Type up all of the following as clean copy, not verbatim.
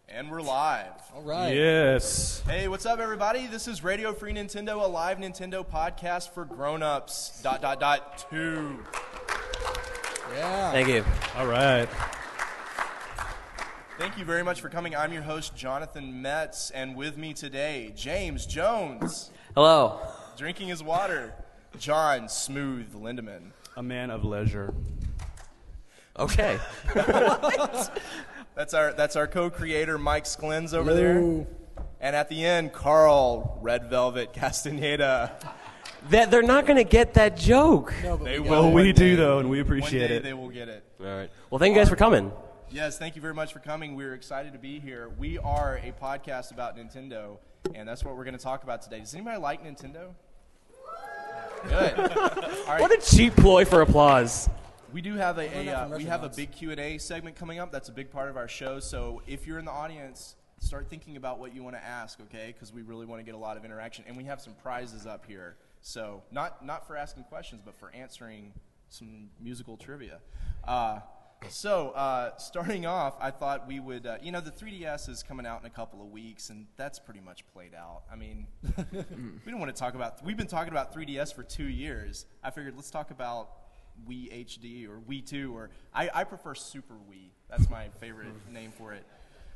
And we're live. All right. Yes. Hey, what's up, everybody? This is Radio Free Nintendo, a live Nintendo podcast for grown-ups. ... 2. Yeah. Thank you. All right. Thank you very much for coming. I'm your host, Jonathan Metz, and with me today, James Jones, Hello. drinking his water, John Smooth Lindemann. A man of leisure. Okay. That's our co-creator, Mike Sklens over there. Hello. And at the end, Carl Red Velvet Castaneda. They're not going to get that joke. No, but They we will. got it. we one do, day. though, and we One appreciate day it. they will get it. All right. Well, thank you guys for coming. Yes, thank you very much for coming. We're excited to be here. We are a podcast about Nintendo, and that's what we're going to talk about today. Does anybody like Nintendo? Good. All right. What a cheap ploy for applause. We do have Learn that from we have a restaurants. big Q&A segment coming up. That's a big part of our show. So if you're in the audience, start thinking about what you want to ask, okay? Because we really want to get a lot of interaction, and we have some prizes up here. So not for asking questions, but for answering some musical trivia. Starting off, I thought we would, the 3DS is coming out in a couple of weeks, and that's pretty much played out. I mean, we don't want to talk about, we've been talking about 3DS for 2 years. I figured let's talk about Wii HD or Wii 2, or I prefer Super Wii. That's my favorite name for it.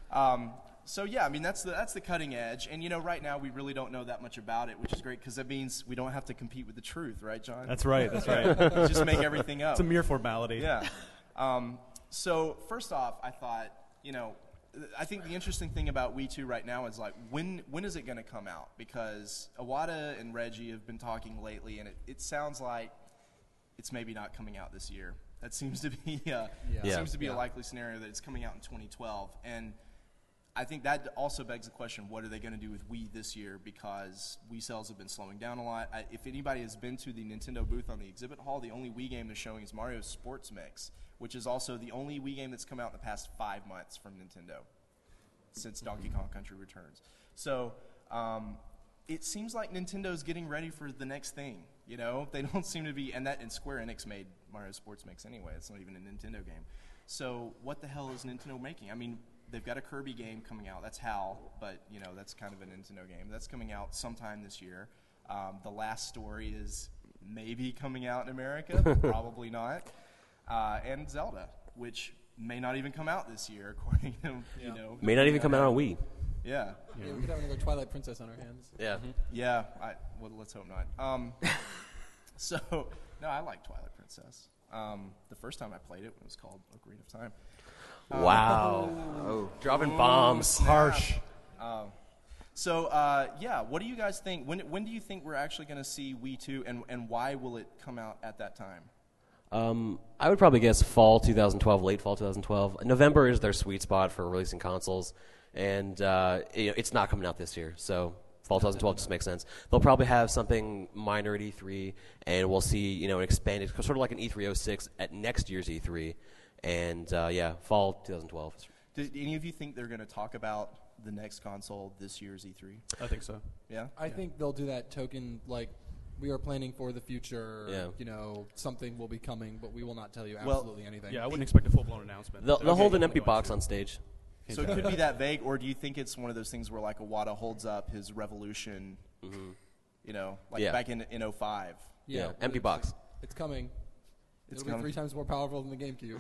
That's the cutting edge, and right now we really don't know that much about it, which is great because that means we don't have to compete with the truth, right, John? That's right. That's right. You just make everything up. It's a mere formality. Yeah. So first off, I thought, I think the interesting thing about Wii 2 right now is like when is it going to come out? Because Iwata and Reggie have been talking lately, and it sounds like it's maybe not coming out this year. That seems to be a likely scenario that it's coming out in 2012. And I think that also begs the question, what are they going to do with Wii this year? Because Wii sales have been slowing down a lot. If anybody has been to the Nintendo booth on the exhibit hall, the only Wii game they're showing is Mario Sports Mix, which is also the only Wii game that's come out in the past 5 months from Nintendo since Donkey Kong Country Returns. So it seems like Nintendo's getting ready for the next thing. They don't seem to be, and Square Enix made Mario Sports Mix anyway. It's not even a Nintendo game. So what the hell is Nintendo making? I mean, they've got a Kirby game coming out. That's HAL, but that's kind of a Nintendo game. That's coming out sometime this year. The Last Story is maybe coming out in America, probably not. And Zelda, which may not even come out this year, according to May not even come out on Wii. Yeah. Yeah, we could have another Twilight Princess on our hands. Yeah. Yeah. Well, let's hope not. No, I like Twilight Princess. The first time I played it, it was called Ocarina of Time. Wow. Dropping bombs. Harsh. What do you guys think? When do you think we're actually going to see Wii 2, and why will it come out at that time? I would probably guess fall 2012, late fall 2012. November is their sweet spot for releasing consoles, and it's not coming out this year, so fall 2012 just makes sense. They'll probably have something minor at E3, and we'll see an expanded, sort of like an E3 06 at next year's E3, and fall 2012. Do any of you think they're going to talk about the next console this year's E3? I think so. Yeah? I think they'll do that token, like, we are planning for the future. Yeah. Something will be coming, but we will not tell you absolutely anything. Yeah, I wouldn't expect a full-blown announcement. They'll hold an empty box on stage. So it could be that vague, or do you think it's one of those things where like Iwata holds up his Revolution, back in 05? Yeah, empty box. It's coming. It's It'll coming. be 3 times more powerful than the GameCube.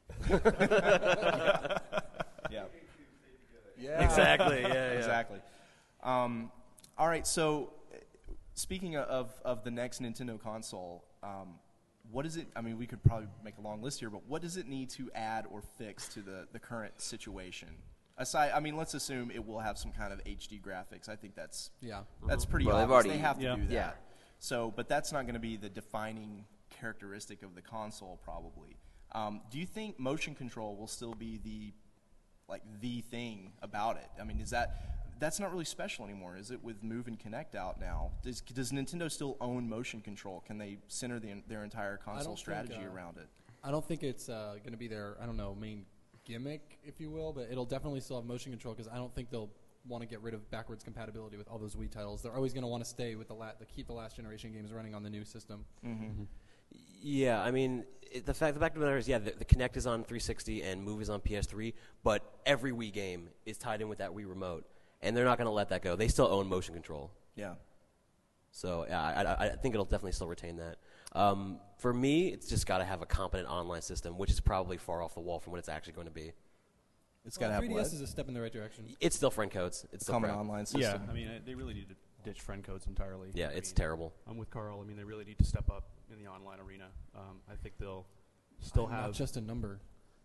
Yeah. Yeah. Exactly. Yeah. Exactly. All right, so speaking of the next Nintendo console, what is it? I mean, we could probably make a long list here, but what does it need to add or fix to the current situation? Let's assume it will have some kind of HD graphics. I think that's pretty Well, they've obvious. already- They have to yeah. do that. Yeah. So, but that's not going to be the defining characteristic of the console, probably. Do you think motion control will still be the thing about it? I mean, that's not really special anymore, is it? With Move and Kinect out now, does Nintendo still own motion control? Can they center their entire console strategy around it? I don't think it's going to be their, main gimmick, if you will, but it'll definitely still have motion control because I don't think they'll want to get rid of backwards compatibility with all those Wii titles. They're always going to want to stay with keep the last generation games running on the new system. Mm-hmm. Yeah, I mean, the fact of the matter is, the Kinect is on 360 and Move is on PS3, but every Wii game is tied in with that Wii remote, and they're not going to let that go. They still own motion control. Yeah. So yeah, I think it'll definitely still retain that. For me, it's just got to have a competent online system, which is probably far off the wall from what it's actually going to be. It's got to have 3DS what? is a step in the right direction. It's still friend codes. It's still Common crap. online Yeah, system. I mean, they really need to ditch friend codes entirely. Yeah, I it's mean, terrible. I'm with Carl. I mean, they really need to step up in the online arena. I think they'll still Not have. just a number.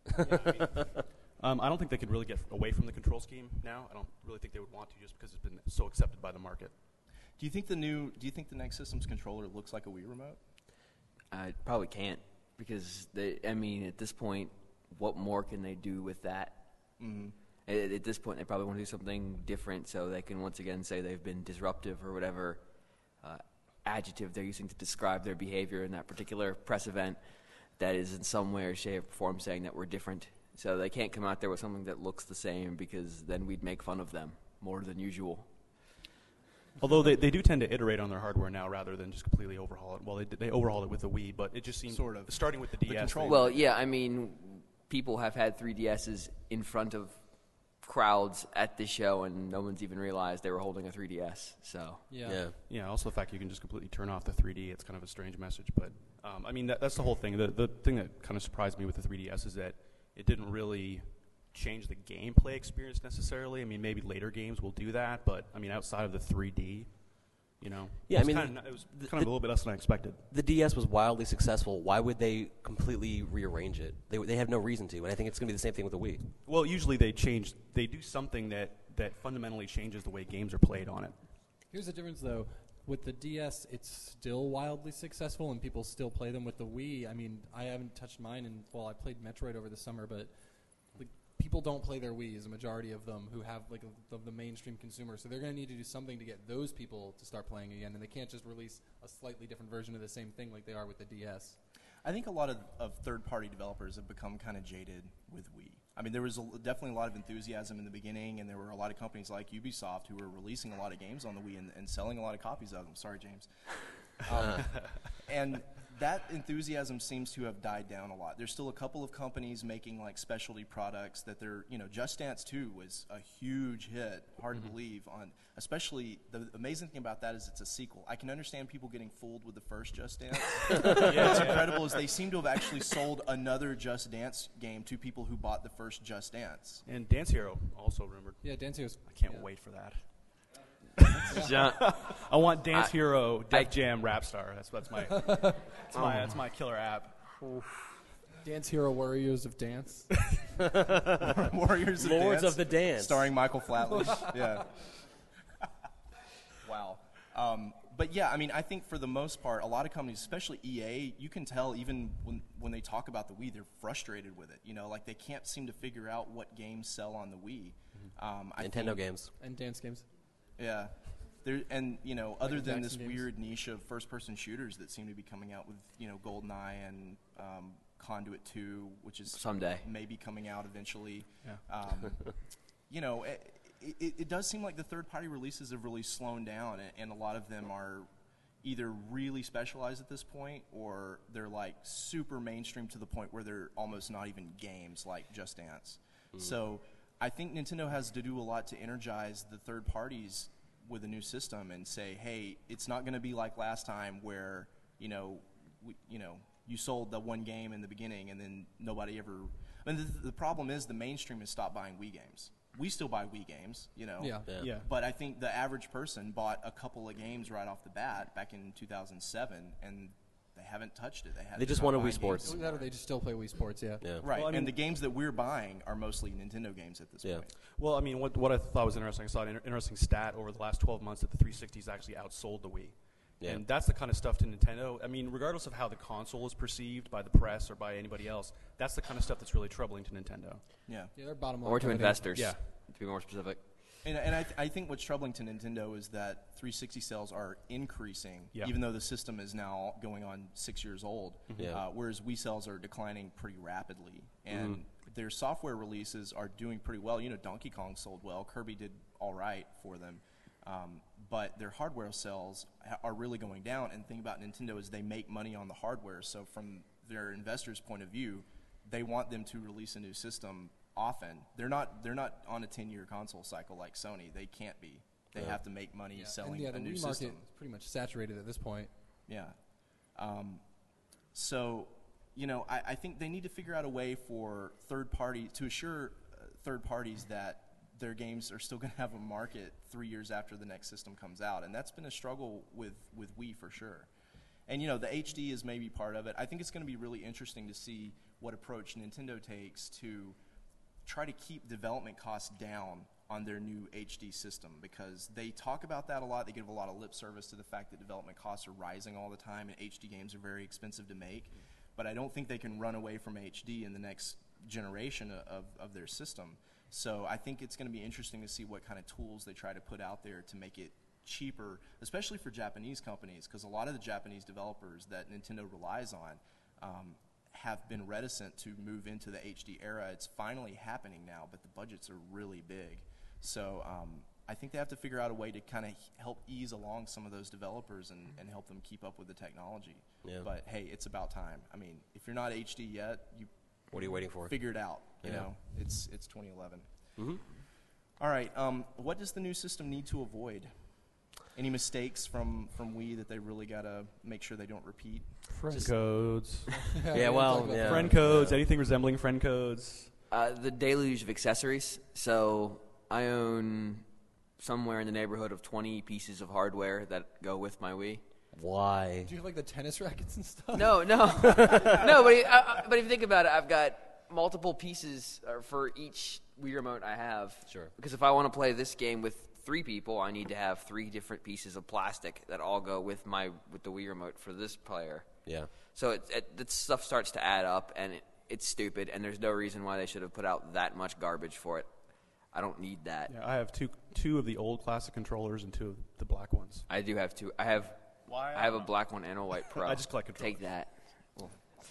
I don't think they could really get away from the control scheme now. I don't really think they would want to, just because it's been so accepted by the market. Do you think the next system's controller looks like a Wii remote? I probably can't because at this point, what more can they do with that? Mm-hmm. At this point, they probably want to do something different so they can once again say they've been disruptive or whatever adjective they're using to describe their behavior in that particular press event that is in some way or shape or form saying that we're different. So they can't come out there with something that looks the same because then we'd make fun of them more than usual. Although they do tend to iterate on their hardware now rather than just completely overhaul it. Well, they overhauled it with the Wii, but it just seems Sort of. starting with the DS. control- Well, yeah, I mean, people have had 3DSs in front of crowds at the show, and no one's even realized they were holding a 3DS. So Yeah. Yeah, also the fact you can just completely turn off the 3D, it's kind of a strange message. But, I mean, that's the whole thing. The thing that kind of surprised me with the 3DS is that it didn't really change the gameplay experience necessarily. I mean, maybe later games will do that, but, I mean, outside of the 3D, you know. Yeah, it was I mean, kind of, it was kind of a little bit less than I expected. The DS was wildly successful. Why would they completely rearrange it? They have no reason to, and I think it's going to be the same thing with the Wii. Well, usually they do something that fundamentally changes the way games are played on it. Here's the difference, though. With the DS, it's still wildly successful, and people still play them. With the Wii, I mean, I haven't touched mine, and I played Metroid over the summer, but like, people don't play their Wii, as a majority of them who have like the mainstream consumer. So they're going to need to do something to get those people to start playing again, and they can't just release a slightly different version of the same thing like they are with the DS. I think a lot of third-party developers have become kind of jaded with Wii. I mean, there was definitely a lot of enthusiasm in the beginning, and there were a lot of companies like Ubisoft who were releasing a lot of games on the Wii and selling a lot of copies of them. Sorry, James. And that enthusiasm seems to have died down a lot. There's still a couple of companies making like specialty products that they're, Just Dance 2 was a huge hit, hard to believe, especially the amazing thing about that is it's a sequel. I can understand people getting fooled with the first Just Dance. What's incredible is they seem to have actually sold another Just Dance game to people who bought the first Just Dance. And Dance Hero also rumored. Yeah, Dance Hero's. I can't yeah. wait for that. John, I want Dance Hero, I- Def Jam, Rapstar. That's my killer app. Dance Hero Warriors of Dance. Warriors of Lords Dance, of the Dance. starring Michael Flatledge. Yeah. Wow. But yeah, I mean, I think for the most part, a lot of companies, especially EA, you can tell even when they talk about the Wii, they're frustrated with it. Like they can't seem to figure out what games sell on the Wii. I Nintendo think- games. And dance games. Yeah. And other than this Jackson games. weird niche of first-person shooters that seem to be coming out with, GoldenEye and Conduit 2, which is Someday. maybe coming out eventually. Yeah. It does seem like the third-party releases have really slowed down, and a lot of them are either really specialized at this point, or they're like super mainstream to the point where they're almost not even games like Just Dance. So I think Nintendo has to do a lot to energize the third parties with a new system and say, hey, it's not going to be like last time where you sold the one game in the beginning and then nobody ever. I mean, the problem is the mainstream has stopped buying Wii games. We still buy Wii games, Yeah. Yeah. But I think the average person bought a couple of games right off the bat back in 2007, and they haven't touched it. They just they're not wanted Wii buying Sports. games Either that or anymore. they just still play Wii Sports, yeah. Yeah. Right, Well, I mean- and the games that we're buying are mostly Nintendo games at this Yeah. point. Well, I mean, what I thought was interesting, I saw an interesting stat over the last 12 months that the 360's actually outsold the Wii. Yeah. And that's the kind of stuff to Nintendo. I mean, regardless of how the console is perceived by the press or by anybody else, that's the kind of stuff that's really troubling to Nintendo. Yeah. Yeah, they're bottom line. or to company. investors, Yeah. to be more specific. And I think what's troubling to Nintendo is that 360 sales are increasing, Yeah. even though the system is now going on 6 years old, Yeah. whereas Wii sales are declining pretty rapidly. And their software releases are doing pretty well. Donkey Kong sold well. Kirby did all right for them. But their hardware sales are really going down. And the thing about Nintendo is they make money on the hardware. So from their investors' point of view, they want them to release a new system often. They're not on a 10-year console cycle like Sony. They can't be. They have to make money selling and a new the Wii system. market is pretty much saturated at this point. Yeah. So, I think they need to figure out a way for to assure third parties that their games are still going to have a market 3 years after the next system comes out. And that's been a struggle with Wii for sure. And, the HD is maybe part of it. I think it's going to be really interesting to see what approach Nintendo takes to try to keep development costs down on their new HD system, because they talk about that a lot. They give a lot of lip service to the fact that development costs are rising all the time and HD games are very expensive to make. But I don't think they can run away from HD in the next generation of their system. So I think it's going to be interesting to see what kind of tools they try to put out there to make it cheaper, especially for Japanese companies, because a lot of the Japanese developers that Nintendo relies on have been reticent to move into the HD era. It's finally happening now, but the budgets are really big. So I think they have to figure out a way to kind of help ease along some of those developers and help them keep up with the technology. Yeah. But hey, it's about time. I mean, if you're not HD yet, What are you waiting for? figure it out. You Yeah. know, it's 2011. Mm-hmm. All right. What does the new system need to avoid? Any mistakes from Wii that they really got to make sure they don't repeat? Friend codes. Yeah, well, yeah. Friend codes, anything resembling friend codes. The deluge of accessories. So I own somewhere in the neighborhood of 20 pieces of hardware that go with my Wii. Why? Do you have like the tennis rackets and stuff? No. No, but if you think about it, I've got multiple pieces for each Wii remote I have. Sure. Because if I want to play this game with 3 people, I need to have 3 different pieces of plastic that all go with the Wii remote for this player. Yeah. So that stuff starts to add up, and it's stupid, and there's no reason why they should have put out that much garbage for it. I don't need that. Yeah, I have two of the old classic controllers and 2 of the black ones. I do have 2. I have a black one and a white Pro. I just collect controllers. Take that. Well,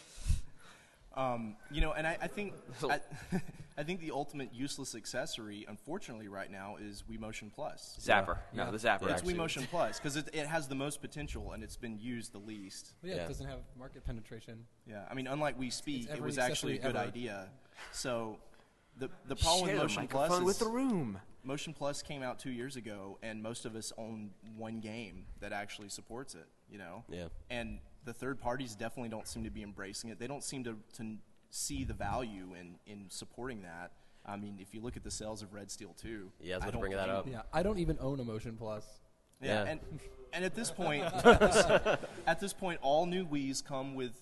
And I think I think the ultimate useless accessory, unfortunately, right now is Wii Motion Plus. Zapper. Yeah. No, the Zapper. It's actually. Wii Motion Plus because it has the most potential and it's been used the least. Well, yeah, Yeah. it doesn't have market penetration. Yeah, I mean, unlike Wii Speak, It's it every was actually a accessory good ever. idea. So the problem Share with the Motion Plus microphone is with the room. Motion Plus came out 2 years ago, and most of us own one game that actually supports it. Yeah. And the third parties definitely don't seem to be embracing it. They don't seem to see the value in supporting that. I mean, if you look at the sales of Red Steel 2, Yeah, I was about to don't bring that blame up. them. Yeah, I don't even own a Motion Plus. Yeah, Yeah. and at this point, all new Wiis come with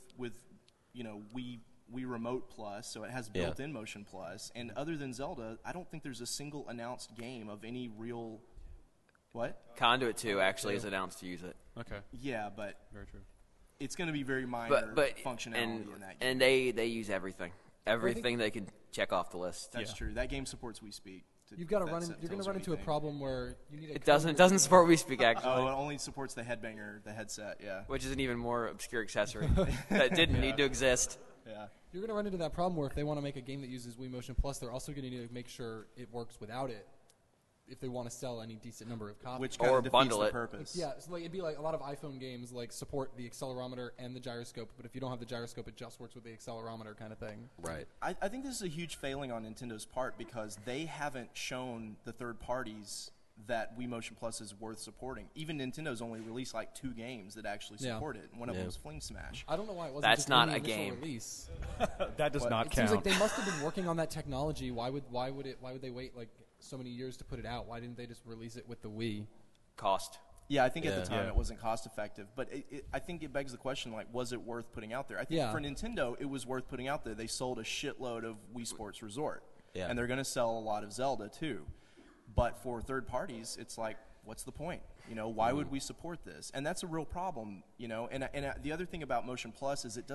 Wii Remote Plus, so it has Yeah. built-in Motion Plus. And other than Zelda, I don't think there's a single announced game of any real. What? Conduit 2 actually is announced to use it. Okay, Yeah, but very true. it's going to be very minor But functionality in that game. and they use everything. Everything they can check off the list. That's Yeah. true. That game supports Wii Speak. You've got to You're You're going to run into a problem where you need a. It doesn't support Wii Speak actually, Oh, it only supports the headbanger, the headset. Yeah, which is an even more obscure accessory that didn't need to exist. yeah. You're going to run into that problem where if they want to make a game that uses Wii Motion Plus, they're also going to need to make sure it works without it if they want to sell any decent number of copies. Which kind Or of defeats bundle the it. purpose. Yeah, so it'd be like a lot of iPhone games support the accelerometer and the gyroscope, but if you don't have the gyroscope, it just works with the accelerometer kind of thing. Right. I think this is a huge failing on Nintendo's part because they haven't shown the third parties that Wii Motion Plus is worth supporting. Even Nintendo's only released like 2 games that actually Yeah. support it. One of Yeah. them was Flame Smash. I don't know why it wasn't That's just not in the a initial game. release. That does What? not It count. seems like they must have been working on that technology. Why would they wait like so many years to put it out? Why didn't they just release it with the Wii? Cost. Yeah, I think at Yeah. the time Yeah. it wasn't cost effective, but I think it begs the question, like, was it worth putting out there? I think Yeah. for Nintendo, it was worth putting out there. They sold a shitload of Wii Sports Resort, Yeah. and they're going to sell a lot of Zelda too. But for third parties, it's like, what's the point? Why would we support this? And that's a real problem, And the other thing about Motion Plus is it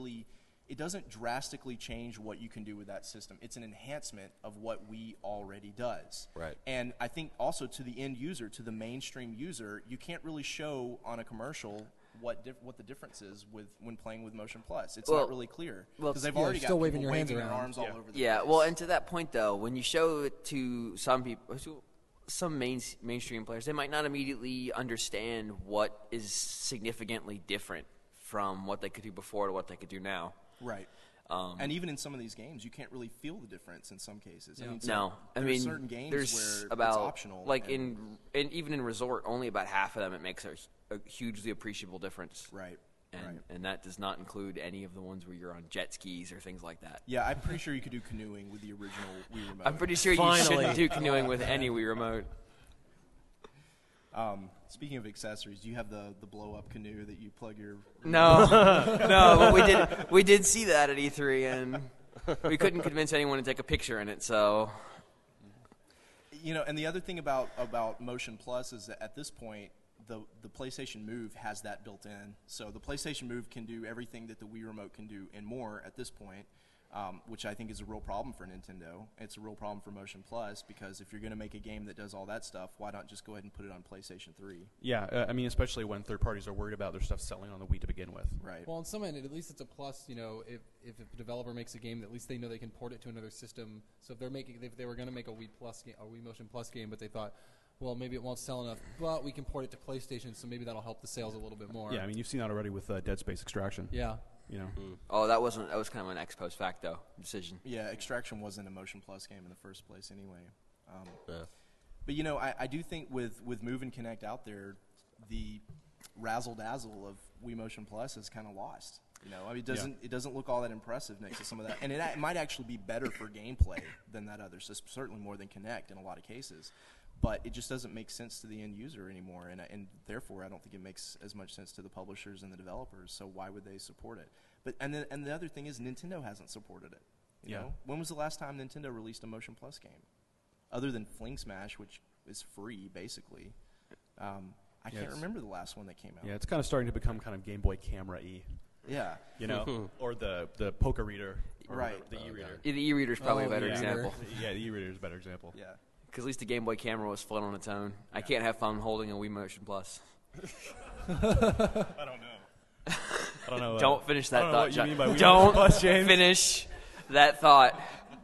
doesn't drastically change what you can do with that system. It's an enhancement of what Wii already does. Right. And I think also to the end user, to the mainstream user, you can't really show on a commercial what the difference is when playing with Motion Plus. It's Well- not really clear well, because they've yeah, already still got waving people your hands waving their around. arms all Yeah. over the Yeah, place. well, and to that point, though, when you show it to some people, some mainstream players, they might not immediately understand what is significantly different from what they could do before to what they could do now. Right. And even in some of these games, you can't really feel the difference in some cases. I Yeah. mean, No, I there's mean, certain games there's where about it's optional. like and- even in Resort, only about half of them it makes a hugely appreciable difference. right, And right. and that does not include any of the ones where you're on jet skis or things like that. Yeah, I'm pretty sure you could do canoeing with the original Wii remote. I'm pretty sure you Finally. shouldn't do canoeing with any Wii remote. Speaking of accessories, do you have the blow up canoe that you plug your? No, no, but we did see that at E3, and we couldn't convince anyone to take a picture in it. So You know, and the other thing about Motion Plus is that at this point, the PlayStation Move has that built in. So the PlayStation Move can do everything that the Wii Remote can do and more at this point, which I think is a real problem for Nintendo. It's a real problem for Motion Plus because if you're going to make a game that does all that stuff, why not just go ahead and put it on PlayStation 3? Yeah, I mean, especially when third parties are worried about their stuff selling on the Wii to begin with. Right. Well, on some end, at least it's a plus. You know, if a developer makes a game, at least they know they can port it to another system. So if they were going to make a Wii Plus game, a Wii Motion Plus game, but they thought, well, maybe it won't sell enough, but we can port it to PlayStation, so maybe that'll help the sales a little bit more. Yeah, I mean, you've seen that already with Dead Space Extraction. Yeah. You know, that was kind of an ex post facto decision. Yeah, Extraction wasn't a Motion Plus game in the first place anyway. Yeah. But, you know, I do think with Move and Connect out there, the razzle-dazzle of Wii Motion Plus is kind of lost. You know, I mean, it doesn't look all that impressive next to some of that. And it might actually be better for gameplay than that other, so certainly more than Connect in a lot of cases. But it just doesn't make sense to the end user anymore, and therefore I don't think it makes as much sense to the publishers and the developers. So why would they support it? But and the other thing is Nintendo hasn't supported it. You know, when was the last time Nintendo released a Motion Plus game, other than Fling Smash, which is free basically? I can't remember the last one that came out. yeah, it's kind of starting to become kind of Game Boy Camera-y, Yeah. you know, or the Poker Reader, or Right. the e-reader. The e-reader is probably a better yeah. example. Yeah, the e-reader is a better example. Yeah. Because at least the Game Boy camera was float on its own. I can't have fun holding a Wii Motion Plus. I don't know. Don't finish that I don't know thought, what you John. mean by Wii Don't Motion Plus, James. finish that thought.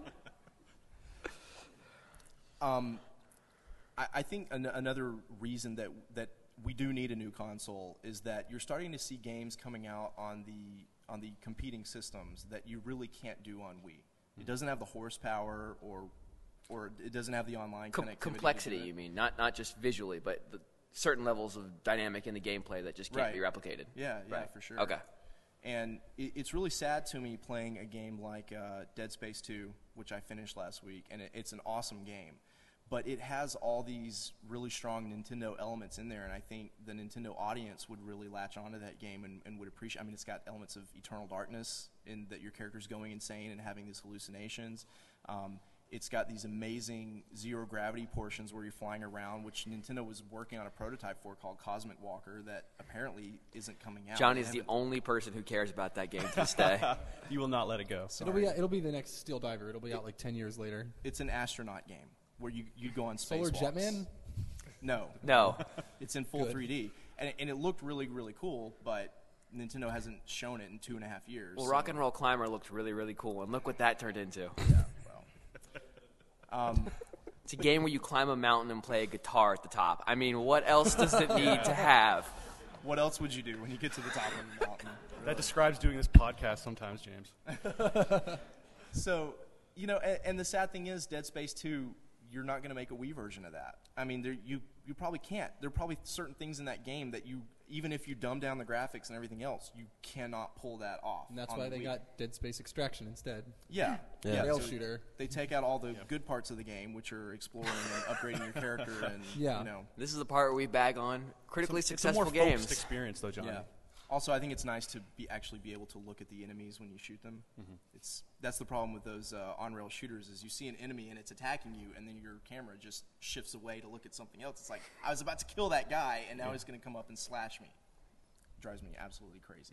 I think another reason that we do need a new console is that you're starting to see games coming out on the competing systems that you really can't do on Wii. It doesn't have the horsepower or it doesn't have the online connectivity. Complexity, to do it. you mean? Not just visually, but the certain levels of dynamic in the gameplay that just can't be replicated. Yeah, Right. for sure. Okay. And it's really sad to me playing a game like Dead Space 2, which I finished last week, and it's an awesome game. But it has all these really strong Nintendo elements in there, and I think the Nintendo audience would really latch onto that game and would appreciate. I mean, it's got elements of Eternal Darkness in that your character's going insane and having these hallucinations. It's got these amazing zero-gravity portions where you're flying around, which Nintendo was working on a prototype for called Cosmic Walker that apparently isn't coming out. Johnny's They the haven't- only person who cares about that game to this day. You will not let it go. It'll be the next Steel Diver. It'll be out like 10 years later. It's an astronaut game where you go on Solar spacewalks. Jetman? No. No. It's in full Good. 3D. And it looked really, really cool, but Nintendo hasn't shown it in 2.5 years. Well, so- Rock and Roll Climber looked really, really cool, and look what that turned into. Yeah, well. It's a game where you climb a mountain and play a guitar at the top. I mean, what else does it need to have? What else would you do when you get to the top of the mountain? That describes doing this podcast sometimes, James. So, you know, and the sad thing is Dead Space 2, you're not going to make a Wii version of that. I mean, you probably can't. There are probably certain things in that game that you, even if you dumb down the graphics and everything else, you cannot pull that off. And that's on why the they Wii. got Dead Space Extraction instead. Yeah. Yeah. Rail so shooter. They take out all the good parts of the game, which are exploring and upgrading your character and, Yeah. you know. This is the part where we bag on critically It's a successful more games. focused experience, though, Johnny. Yeah. Also, I think it's nice to actually be able to look at the enemies when you shoot them. That's the problem with those on-rail shooters is you see an enemy and it's attacking you, and then your camera just shifts away to look at something else. It's like, I was about to kill that guy, and now he's going to come up and slash me. It drives me absolutely crazy.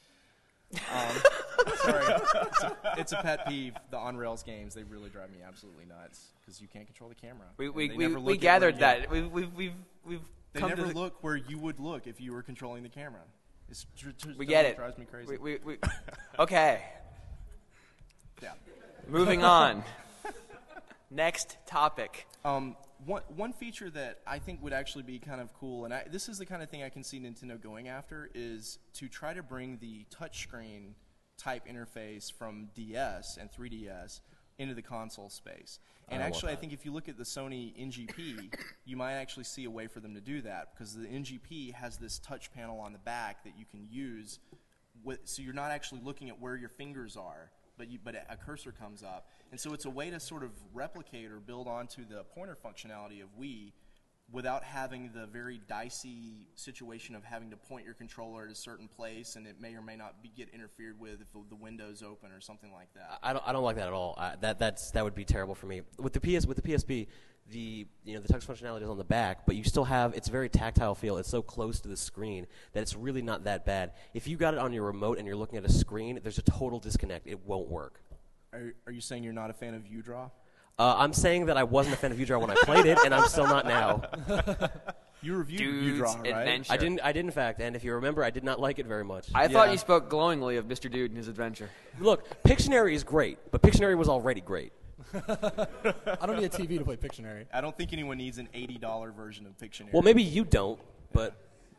Sorry. It's a pet peeve. The on-rails games, they really drive me absolutely nuts because you can't control the camera. We And they never look we at gathered where you- that. We've They come never to the, look where you would look if you were controlling the camera. we get it. Drives me crazy. We okay. Yeah. Moving on. Next topic. One feature that I think would actually be kind of cool, and this is the kind of thing I can see Nintendo going after, is to try to bring the touchscreen type interface from DS and 3DS into the console space. And I want actually, I that. think if you look at the Sony NGP, you might actually see a way for them to do that, because the NGP has this touch panel on the back that you can use, so you're not actually looking at where your fingers are, but a cursor comes up. And so it's a way to sort of replicate or build onto the pointer functionality of Wii without having the very dicey situation of having to point your controller at a certain place, and it may or may not get interfered with if the window's open or something like that. I don't like that at all. That would be terrible for me. With the PSP, the touch functionality is on the back, but you still have, it's a very tactile feel. It's so close to the screen that it's really not that bad. If you got it on your remote and you're looking at a screen, there's a total disconnect. It won't work. Are you saying you're not a fan of U-Draw? I'm saying that I wasn't a fan of U-Draw when I played it, and I'm still not now. You reviewed Dude's U-Draw, right? Adventure. I did in fact, and if you remember, I did not like it very much. I thought Yeah. you spoke glowingly of Mr. Dude and his adventure. Look, Pictionary is great, but Pictionary was already great. I don't need a TV to play Pictionary. I don't think anyone needs an $80 version of Pictionary. Well, maybe you don't, but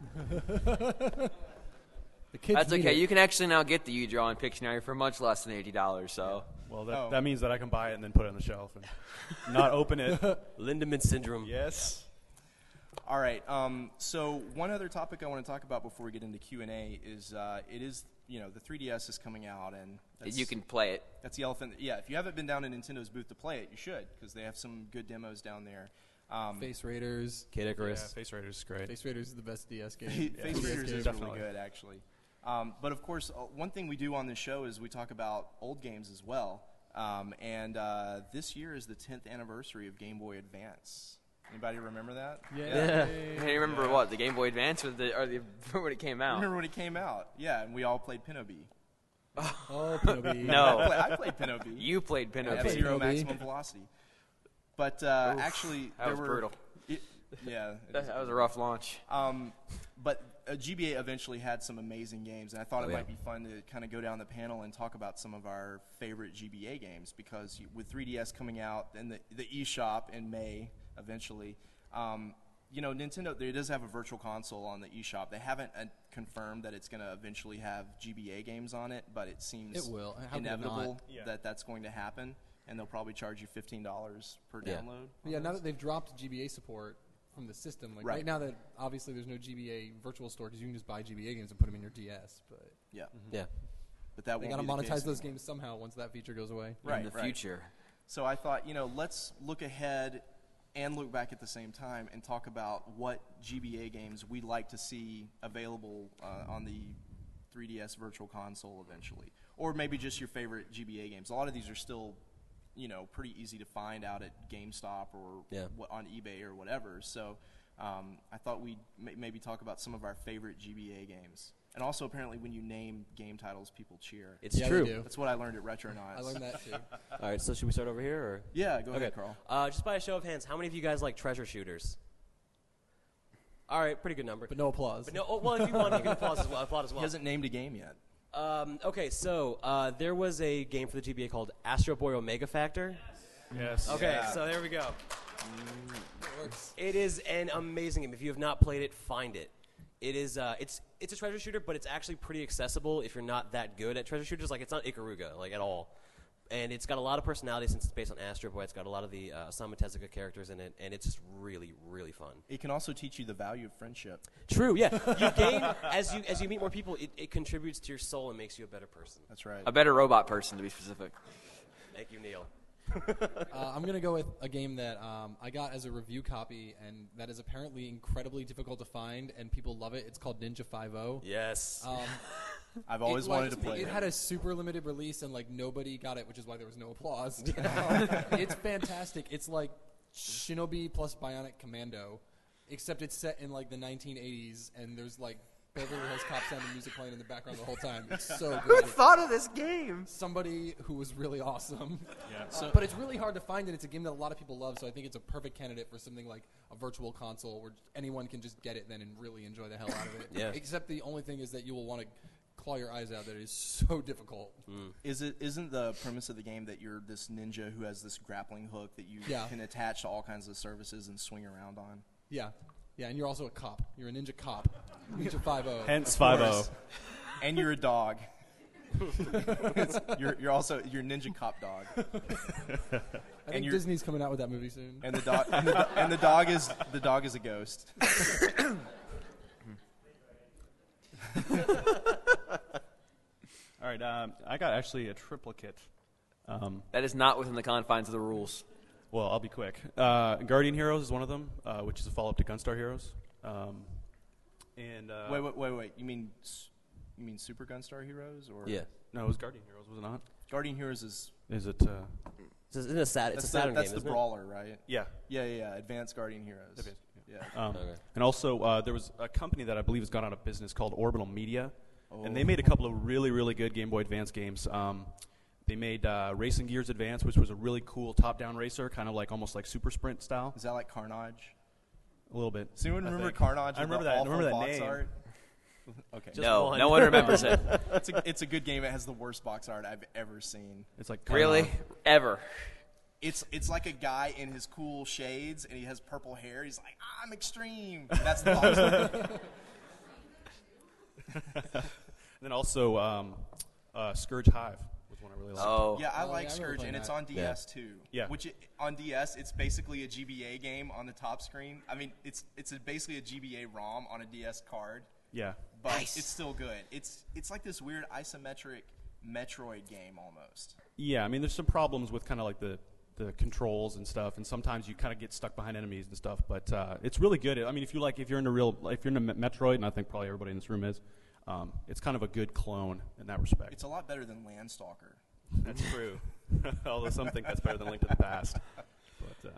The kids That's need okay. it. You can actually now get the U-Draw and Pictionary for much less than $80. So Well, Oh. that means that I can buy it and then put it on the shelf and not open it. Lindemann syndrome. Yes. All right. So one other topic I want to talk about before we get into Q&A is the 3DS is coming out, and you can play it. that's the elephant. Yeah, if you haven't been down to Nintendo's booth to play it, you should, because they have some good demos down there. Face Raiders. Kid Yeah, Icarus. Face Raiders is great. Face Raiders is the best DS game. Face DS Raiders game. is Definitely. really good, actually. But of course, one thing we do on this show is we talk about old games as well. And this year is the 10th anniversary of Game Boy Advance. Anybody remember that? Yeah. Hey, remember what? The Game Boy Advance or when it came out? Remember when it came out? Yeah, and we all played Pinobee. Oh, Pinobee. No. I played Pinobee. You played Pinocchio. F-Zero Pinobee. Maximum Velocity. But actually, that there was were brutal. Yeah, That was a rough launch. but GBA eventually had some amazing games, and I thought Oh, it yeah. might be fun to kind of go down the panel and talk about some of our favorite GBA games, because with 3DS coming out and the eShop in May eventually, Nintendo, there does have a virtual console on the eShop. They haven't confirmed that it's going to eventually have GBA games on it, but it seems It will. How could it inevitable not? Yeah. that that's going to happen, and they'll probably charge you $15 per Yeah. download. Yeah, now that they've dropped GBA support from the system, like Right. right now that obviously there's no GBA virtual store because you can just buy GBA games and put them in your DS, but Yeah, Yeah. but that they won't got to be the case monetize those anymore. games somehow once that feature goes away. Right, in the right. future. So I thought, let's look ahead and look back at the same time and talk about what GBA games we'd like to see available on the 3DS Virtual Console eventually. Or maybe just your favorite GBA games. A lot of these are still, pretty easy to find out at GameStop or Yeah. on eBay or whatever. So I thought we'd maybe talk about some of our favorite GBA games. And also, apparently, when you name game titles, people cheer. It's Yeah, they true. do. That's what I learned at Retronauts. I learned that too. All right, so should we start over here, or? Yeah, go Okay. ahead, Carl. Just by a show of hands, how many of you guys like treasure shooters? All right, pretty good number. But no applause. But no, well, if you want, you can applaud as well. He hasn't named a game yet. Okay, so there was a game for the GBA called Astro Boy Omega Factor. Yes. Okay, Yeah. so there we go. It works. It is an amazing game. If you have not played it, find it. It is. It's a treasure shooter, but it's actually pretty accessible if you're not that good at treasure shooters. Like, it's not Ikaruga, like, at all. And it's got a lot of personality since it's based on Astro Boy. It's got a lot of the Osamu Tezuka characters in it, and it's just really, really fun. It can also teach you the value of friendship. True, yeah. You gain as you meet more people. It contributes to your soul and makes you a better person. That's right. A better robot person, to be specific. Thank you, Neil. I'm going to go with a game that I got as a review copy, and that is apparently incredibly difficult to find, and people love it. It's called Ninja 5.0. Yes. I've always wanted to play it. it. Had a super limited release, and like nobody got it, which is why there was no applause. It's fantastic. It's like Shinobi plus Bionic Commando, except it's set in like the 1980s, and there's like Beverly Hills Cop sound and music playing in the background the whole time. It's so good. thought of this game? Somebody who was really awesome. Yeah. But it's really hard to find, and it's a game that a lot of people love, so I think it's a perfect candidate for something like a virtual console where anyone can just get it then and really enjoy the hell out of it. Yeah. Except the only thing is that you will want to claw your eyes out that it is so difficult. Isn't the premise of the game that you're this ninja who has this grappling hook that you Yeah. can attach to all kinds of surfaces and swing around on? Yeah. Yeah, and you're also a cop. You're a ninja cop. Ninja 5.0. Hence Of course. 5-0. And you're a dog. You're also Ninja Cop Dog, I think you're- Disney's coming out with that movie soon. and the dog is a ghost. All right, I got actually a triplicate. That is not within the confines of the rules. Well, I'll be quick. Guardian Heroes is one of them, which is a follow-up to Gunstar Heroes. Wait. You mean Super Gunstar Heroes or Yeah. No, it was Guardian Heroes, was it not? Guardian Heroes is Is it? It's a Saturn that's game, the isn't it? brawler, right? Yeah. Yeah. Advanced Guardian Heroes. Advanced, Yeah. Okay. And also, there was a company that I believe has gone out of business called Orbital Media, and Oh. they made a couple of really, really good Game Boy Advance games. They made Racing Gears Advance, which was a really cool top-down racer, kind of like almost like Super Sprint style, Is that like Carnage? a little bit. Does anyone I remember think. Carnage? I with remember the that. I awful remember that box name. art? Okay. No, one. no one remembers it. It's a good game. It has the worst box art I've ever seen. It's like Really? Ever? It's like a guy in his cool shades and he has purple hair. He's like, I'm extreme. That's the box art. And then also, Scourge Hive was one I really liked. Oh. Yeah, I Oh, like yeah, I remember Scourge, playing and it's that. on DS too. Yeah. On DS, it's basically a GBA game on the top screen. I mean, it's basically a GBA ROM on a DS card, Yeah. but Nice. it's still good. It's like this weird isometric Metroid game almost. Yeah, I mean, there's some problems with kind of like the controls and stuff, and sometimes you kind of get stuck behind enemies and stuff. But it's really good. I mean, if you're into Metroid, and I think probably everybody in this room is, it's kind of a good clone in that respect. It's a lot better than Landstalker. That's true. Although some think that's better than Link to the Past. But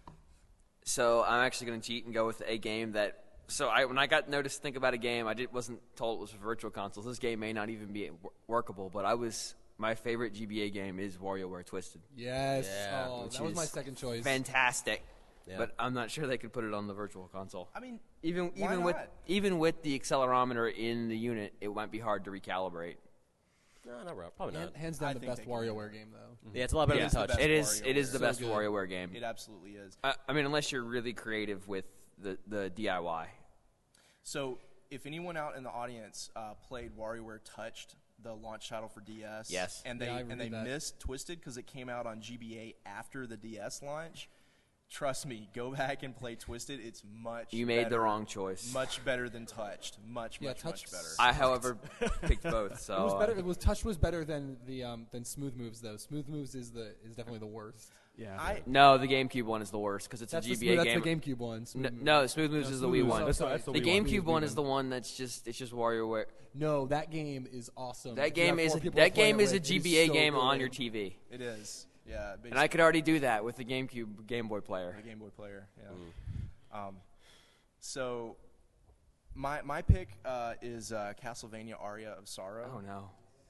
So I'm actually going to cheat and go with a game that. So when I got noticed to think about a game, wasn't told it was for virtual consoles. This game may not even be workable, but my favorite GBA game is WarioWare Twisted. Yes. Yeah. Oh, Which that was is my second choice. Fantastic. Yeah. But I'm not sure they could put it on the virtual console. I mean, Even why not? with the accelerometer in the unit, it might be hard to recalibrate. No, not right. Probably not. Hands down I the think best they can. WarioWare game, though. Yeah, it's a lot better Yeah, than it's the Touch. best. It is the So best good. WarioWare game. it absolutely is. I mean, unless you're really creative with the DIY. So, if anyone out in the audience played WarioWare Touched, the launch title for DS, Yes. and Yeah, I they reviewed that. missed Twisted because it came out on GBA after the DS launch, trust me, go back and play Twisted. It's much You made the better- wrong choice. Much better than Touched. Much Touched better. I, however, picked both. So It was better. Touch was better than than Smooth Moves, though. Smooth Moves is definitely the worst. yeah. no, the GameCube one is the worst because it's That's a the, GBA that's game. the GameCube one. Smooth Moves. No, Smooth Moves is the Wii Smooth one. Moves, That's the The Wii one. GameCube one Wii is the one that's just WarioWare. No, that game is awesome. That If you game have is four people to that play game it is a with, it GBA so game on good. your TV, It is. Yeah. and I could already do that with the GameCube Game Boy player. The Game Boy player. Yeah. So, my pick is Castlevania Aria of Sorrow. Oh no!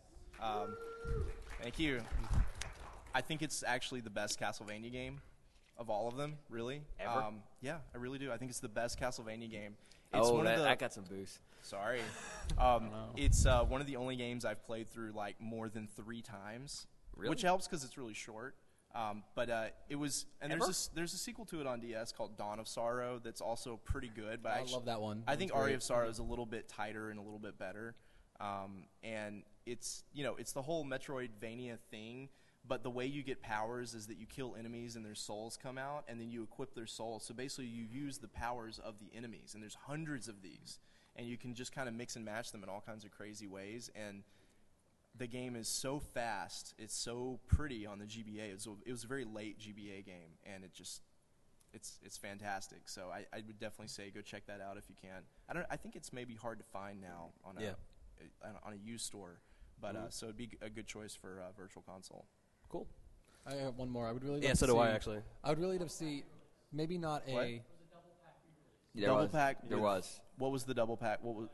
Thank you. I think it's actually the best Castlevania game of all of them, really. Ever? Yeah, I really do. I think it's the best Castlevania game. It's Oh, one of the, that got some boost. Sorry. It's one of the only games I've played through like more than 3 times, Really? which helps because it's really short. But it was, and Ever? there's a sequel to it on DS called Dawn of Sorrow that's also pretty good. But I actually, love that one. I That think one's Aria great. of Sorrow is a little bit tighter and a little bit better. And it's it's the whole Metroidvania thing. But the way you get powers is that you kill enemies and their souls come out, and then you equip their souls. So basically, you use the powers of the enemies, and there's hundreds of these, and you can just kind of mix and match them in all kinds of crazy ways. And the game is so fast, it's so pretty on the GBA. It was a very late GBA game, and it's fantastic. So I would definitely say go check that out if you can. I think it's maybe hard to find now on a used store, but so it'd be a good choice for Virtual Console. Cool. I have one more. I would really. Yeah, love so to do I see- actually. I would really love to see, maybe not What? a. There Double was. pack There with- was. What was the double pack? What was?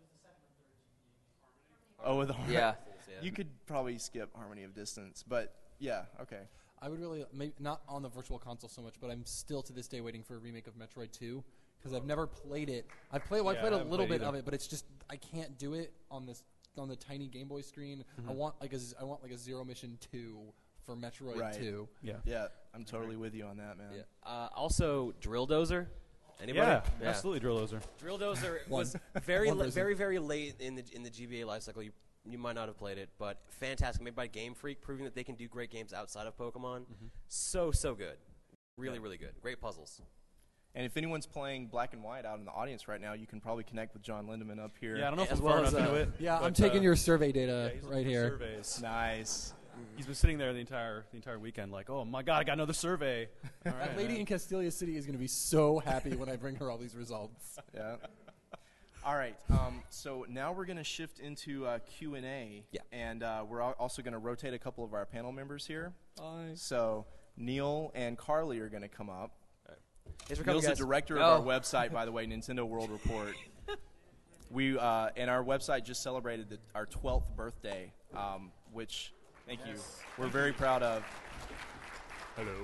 Oh, with the Yeah. You could probably skip Harmony of Distance, but yeah, okay. I would really, maybe not on the Virtual Console so much, but I'm still to this day waiting for a remake of Metroid 2 because I've never played it. I've played I a haven't little played bit either. of it, but it's just I can't do it on the tiny Game Boy screen. Mm-hmm. I want like a Zero Mission 2 for Metroid Right. 2. Yeah. Yeah, I'm totally with you on that, man. Also, Drill Dozer. Anybody? Absolutely, Drill Dozer. Drill Dozer One. was very, One person. very, very late in the GBA life cycle. You You might not have played it, but fantastic. Made by Game Freak, proving that they can do great games outside of Pokemon. So good. Really, really good. Great puzzles. And if anyone's playing Black and White out in the audience right now, you can probably connect with John Lindemann up here. Yeah, I don't know if As I'm well far as, enough into it. Yeah, but, I'm taking your survey data he's right looking here. for surveys. Nice. He's been sitting there the entire weekend, like, oh my god, I got another survey. All right, That lady in Castelia City is going to be so happy when I bring her all these results. Yeah. All right. So now we're going to shift into Q&A. Yeah. And we're also going to rotate a couple of our panel members here. Bye. So Neil and Carly are going to come up. Thanks for coming, Neil's the guys. director of our website, by the way, Nintendo World Report. We and our website just celebrated our 12th birthday, which, thank you, we're very proud of. Hello.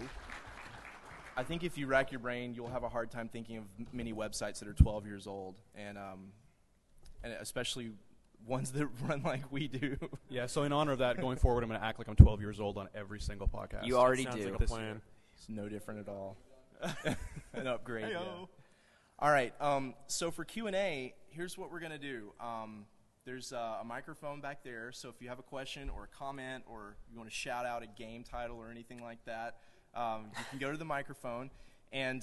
I think if you rack your brain, you'll have a hard time thinking of many websites that are 12 years old, and especially ones that run like we do. Yeah, so in honor of that, going forward, I'm going to act like I'm 12 years old on every single podcast. You already Sounds do. like a plan. It's no different at all. An upgrade. Heyo. Yeah. All right. So for Q&A, here's what we're going to do. There's a microphone back there, so if you have a question or a comment or you want to shout out a game title or anything like that, you can go to the microphone. And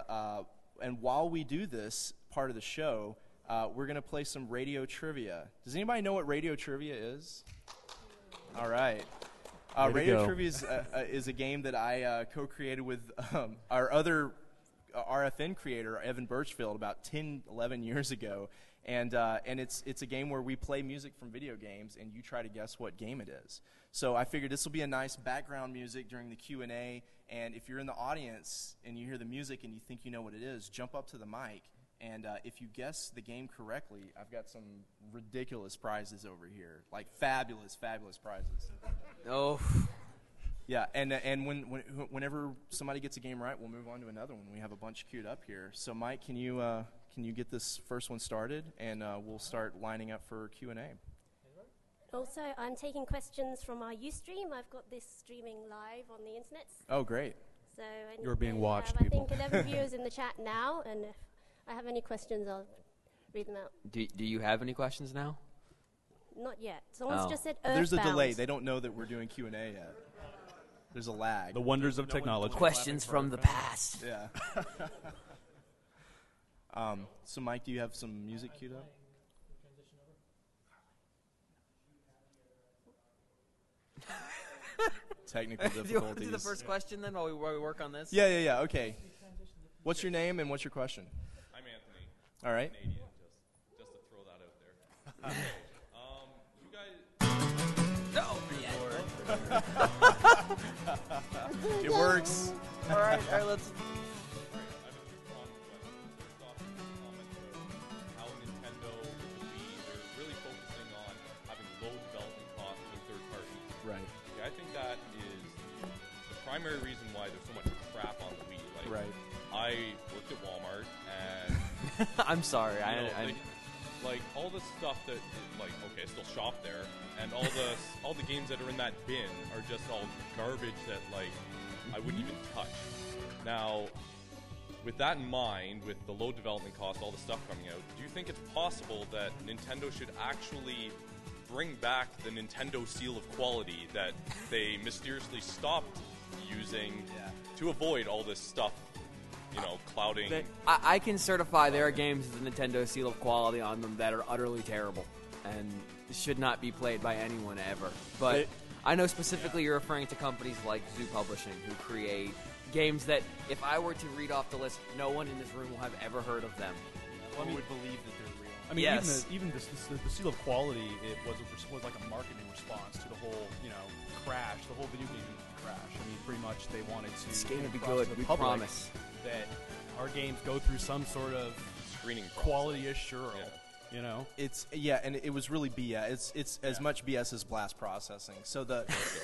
while we do this part of the show, we're going to play some radio trivia. Does anybody know what radio trivia is? All right. Way to Radio go. Trivia is a game that I co-created with our other RFN creator, Evan Birchfield, about 10, 11 years ago. And it's a game where we play music from video games, and you try to guess what game it is. So I figured this will be a nice background music during the Q&A, and if you're in the audience and you hear the music and you think you know what it is, jump up to the mic. And if you guess the game correctly, I've got some ridiculous prizes over here, like fabulous, fabulous prizes. Oh, Yeah, and whenever somebody gets a game right, we'll move on to another one. We have a bunch queued up here. So, Mike, can you get this first one started, and we'll start lining up for Q&A. Also, I'm taking questions from our Ustream. I've got this streaming live on the internet. Oh, great. So You're being watched, I people. think 11 viewers in the chat now, and if I have any questions, I'll read them out. do you have any questions now? Not yet. Someone's Oh. just said There's a Earthbound. delay. They don't know that we're doing Q&A yet. There's a lag. The wonders of technology. Questions from the past. Yeah. So, Mike, do you have some music queued up? Technical Do you want to difficulties. do the first question then while we work on this? Yeah. Okay. What's your name and what's your question? I'm Anthony, All right. Canadian, just to throw that out there. No. It works. All right, let's. I have a two-pronged question. First off, can you comment about how Nintendo with the Wii, they're really focusing on having low development costs for third parties. Right. Okay, I think that is the primary reason why there's so much crap on the Wii. Like, Right. I worked at Walmart, and I'm sorry. you know, like all the stuff that, like, okay, I still shop there, and all the games that are in that bin are just all garbage that, like, I wouldn't even touch. Now, with that in mind, with the low development cost, all the stuff coming out, do you think it's possible that Nintendo should actually bring back the Nintendo seal of quality that they mysteriously stopped using to avoid all this stuff, you know, clouding? I can certify there are games with the Nintendo seal of quality on them that are utterly terrible and should not be played by anyone ever. But I know specifically you're referring to companies like Zoo Publishing who create games that, if I were to read off the list, no one in this room will have ever heard of them. One would believe that they're real. I mean, Yes. even the seal of quality, it was like a marketing response to the whole, crash, the whole video game crash. I mean, pretty much they wanted to This game get will be across good, to the we public promise. that our games go through some sort of Screening process. quality assurance. Yeah. It's and it was really BS. It's as much BS as blast processing. So the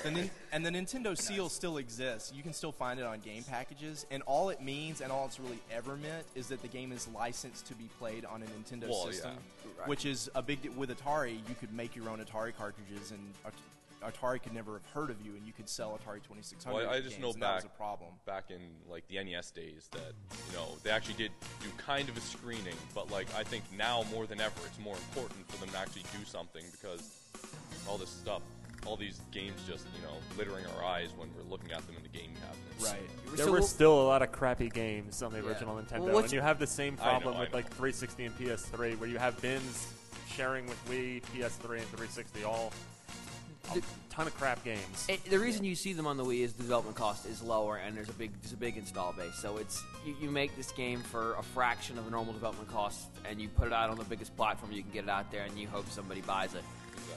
Nintendo seal still exists. You can still find it on game packages, and all it means and all it's really ever meant is that the game is licensed to be played on a Nintendo Well, system, yeah. which is a big with Atari. You could make your own Atari cartridges, and Atari could never have heard of you, and you could sell Atari 2600. Well, I just games, know and that was back a problem. back in like the NES days that they actually did do kind of a screening, but like I think now more than ever it's more important for them to actually do something because all this stuff, all these games just, littering our eyes when we're looking at them in the game cabinets. Right. There were still a lot of crappy games on the original Nintendo, Well, and you have the same problem I with know. like 360 and PS3, where you have bins sharing with Wii, PS3, and 360 all a ton of crap games. The reason you see them on the Wii is the development cost is lower, and there's a big install base. So it's you make this game for a fraction of a normal development cost, and you put it out on the biggest platform you can get it out there, and you hope somebody buys it.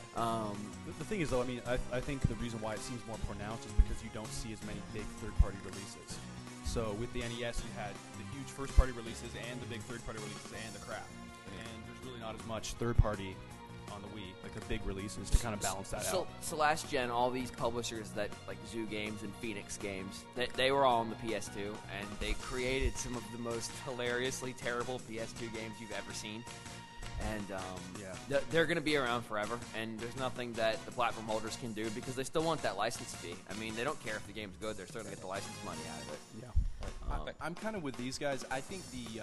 The thing is, though, I mean, I think the reason why it seems more pronounced is because you don't see as many big third-party releases. So with the NES, you had the huge first-party releases and the big third-party releases and the crap. And there's really not as much third-party on the Wii, like the big releases, to kind of balance that out. So last gen, all these publishers that like Zoo Games and Phoenix Games, they were all on the PS2, and they created some of the most hilariously terrible PS2 games you've ever seen. And they're going to be around forever, and there's nothing that the platform holders can do because they still want that license fee. I mean, they don't care if the game's good; they're still going to get the license money out of it. Yeah. I'm kind of with these guys. I think the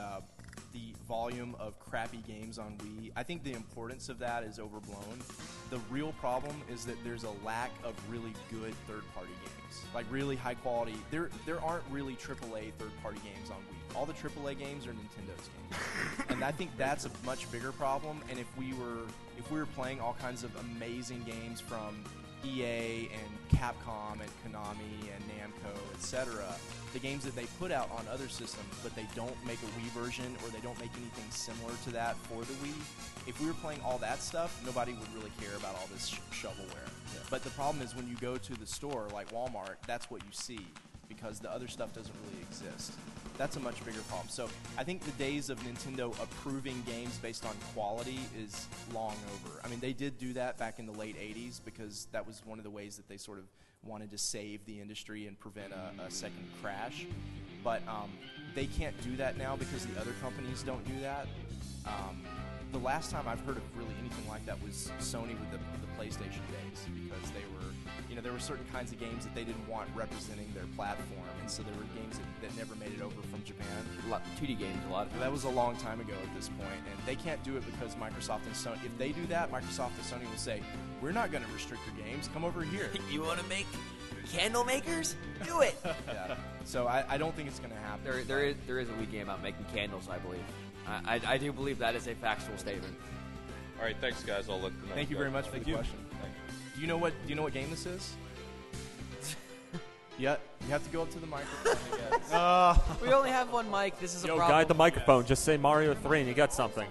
volume of crappy games on Wii, I think the importance of that is overblown. The real problem is that there's a lack of really good third-party games, like really high quality. There aren't really AAA third-party games on Wii. All the AAA games are Nintendo's games, and I think that's a much bigger problem. And if we were playing all kinds of amazing games from EA and Capcom and Konami and Namco, etc., the games that they put out on other systems, but they don't make a Wii version or they don't make anything similar to that for the Wii, if we were playing all that stuff, nobody would really care about all this shovelware. Yeah. But the problem is when you go to the store like Walmart, that's what you see because the other stuff doesn't really exist. That's a much bigger problem. So I think the days of Nintendo approving games based on quality is long over. I mean, they did do that back in the late 80s because that was one of the ways that they sort of wanted to save the industry and prevent a second crash. But they can't do that now because the other companies don't do that. The last time I've heard of really anything like that was Sony with the PlayStation days because they were, there were certain kinds of games that they didn't want representing their platform, and so there were games that never made it over from Japan. 2D games, a lot of That was a long time ago at this point, and they can't do it because Microsoft and Sony, if they do that, Microsoft and Sony will say, we're not going to restrict your games, come over here. You want to make candle makers? Do it! Yeah. So I don't think it's going to happen. There is a Wii game about making candles, I believe. I do believe that is a factual statement. All right, thanks, guys. I'll let the next Thank you guy very much know. for the question. Thank you. Do you know what game this is? Yeah, you have to go up to the microphone, I guess. We only have one mic. This is a Yo, problem. guide the microphone. Just say Mario 3 and you got something.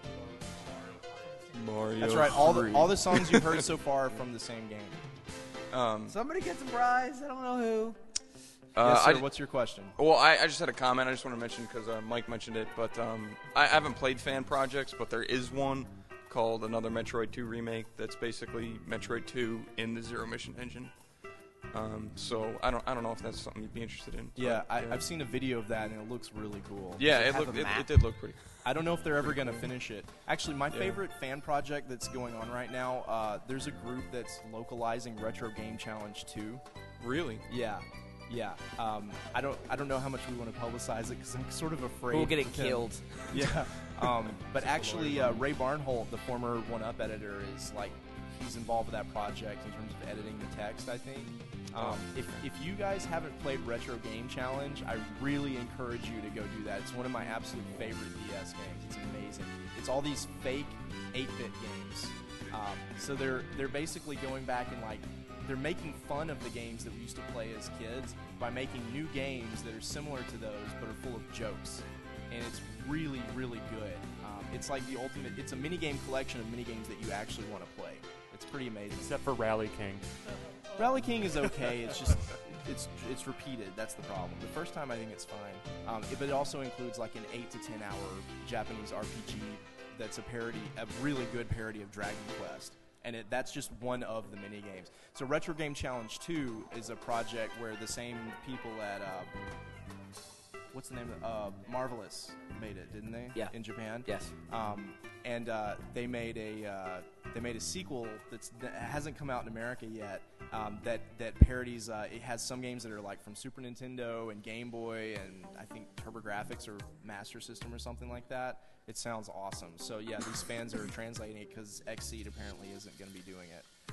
Mario. That's right. All the songs you've heard so far are from the same game. Somebody gets a prize. I don't know who. Yes, sir. What's your question? Well, I just had a comment I just want to mention because Mike mentioned it, but I haven't played fan projects, but there is one called Another Metroid 2 Remake that's basically Metroid 2 in the Zero Mission engine. So I don't know if that's something you'd be interested in. Yeah, I've seen a video of that and it looks really cool. Yeah, Does it it have did look pretty. I don't know if they're ever going to finish it. Actually, my favorite fan project that's going on right now, there's a group that's localizing Retro Game Challenge 2. Really? Yeah. I don't know how much we want to publicize it because I'm sort of afraid. We'll get it with him. killed. Yeah. But actually, Ray Barnholt, the former One Up editor, is he's involved with that project in terms of editing the text, I think. If you guys haven't played Retro Game Challenge, I really encourage you to go do that. It's one of my absolute favorite DS games. It's amazing. It's all these fake 8-bit games. So they're basically going back and they're making fun of the games that we used to play as kids by making new games that are similar to those but are full of jokes. And it's really, really good. It's like the ultimate. It's a minigame collection of minigames that you actually want to play. It's pretty amazing. Except for Rally King. Rally King is okay. It's just it's repeated. That's the problem. The first time I think it's fine, but it also includes an 8 to 10 hour Japanese RPG that's a really good parody of Dragon Quest, and that's just one of the mini games. So Retro Game Challenge 2 is a project where the same people at what's the name of Marvelous made it, didn't they? Yeah. In Japan. Yes. And they made a sequel that hasn't come out in America yet. That parodies. It has some games that are from Super Nintendo and Game Boy and I think TurboGrafx or Master System or something like that. It sounds awesome. So yeah, these fans are translating it because Xseed apparently isn't going to be doing it.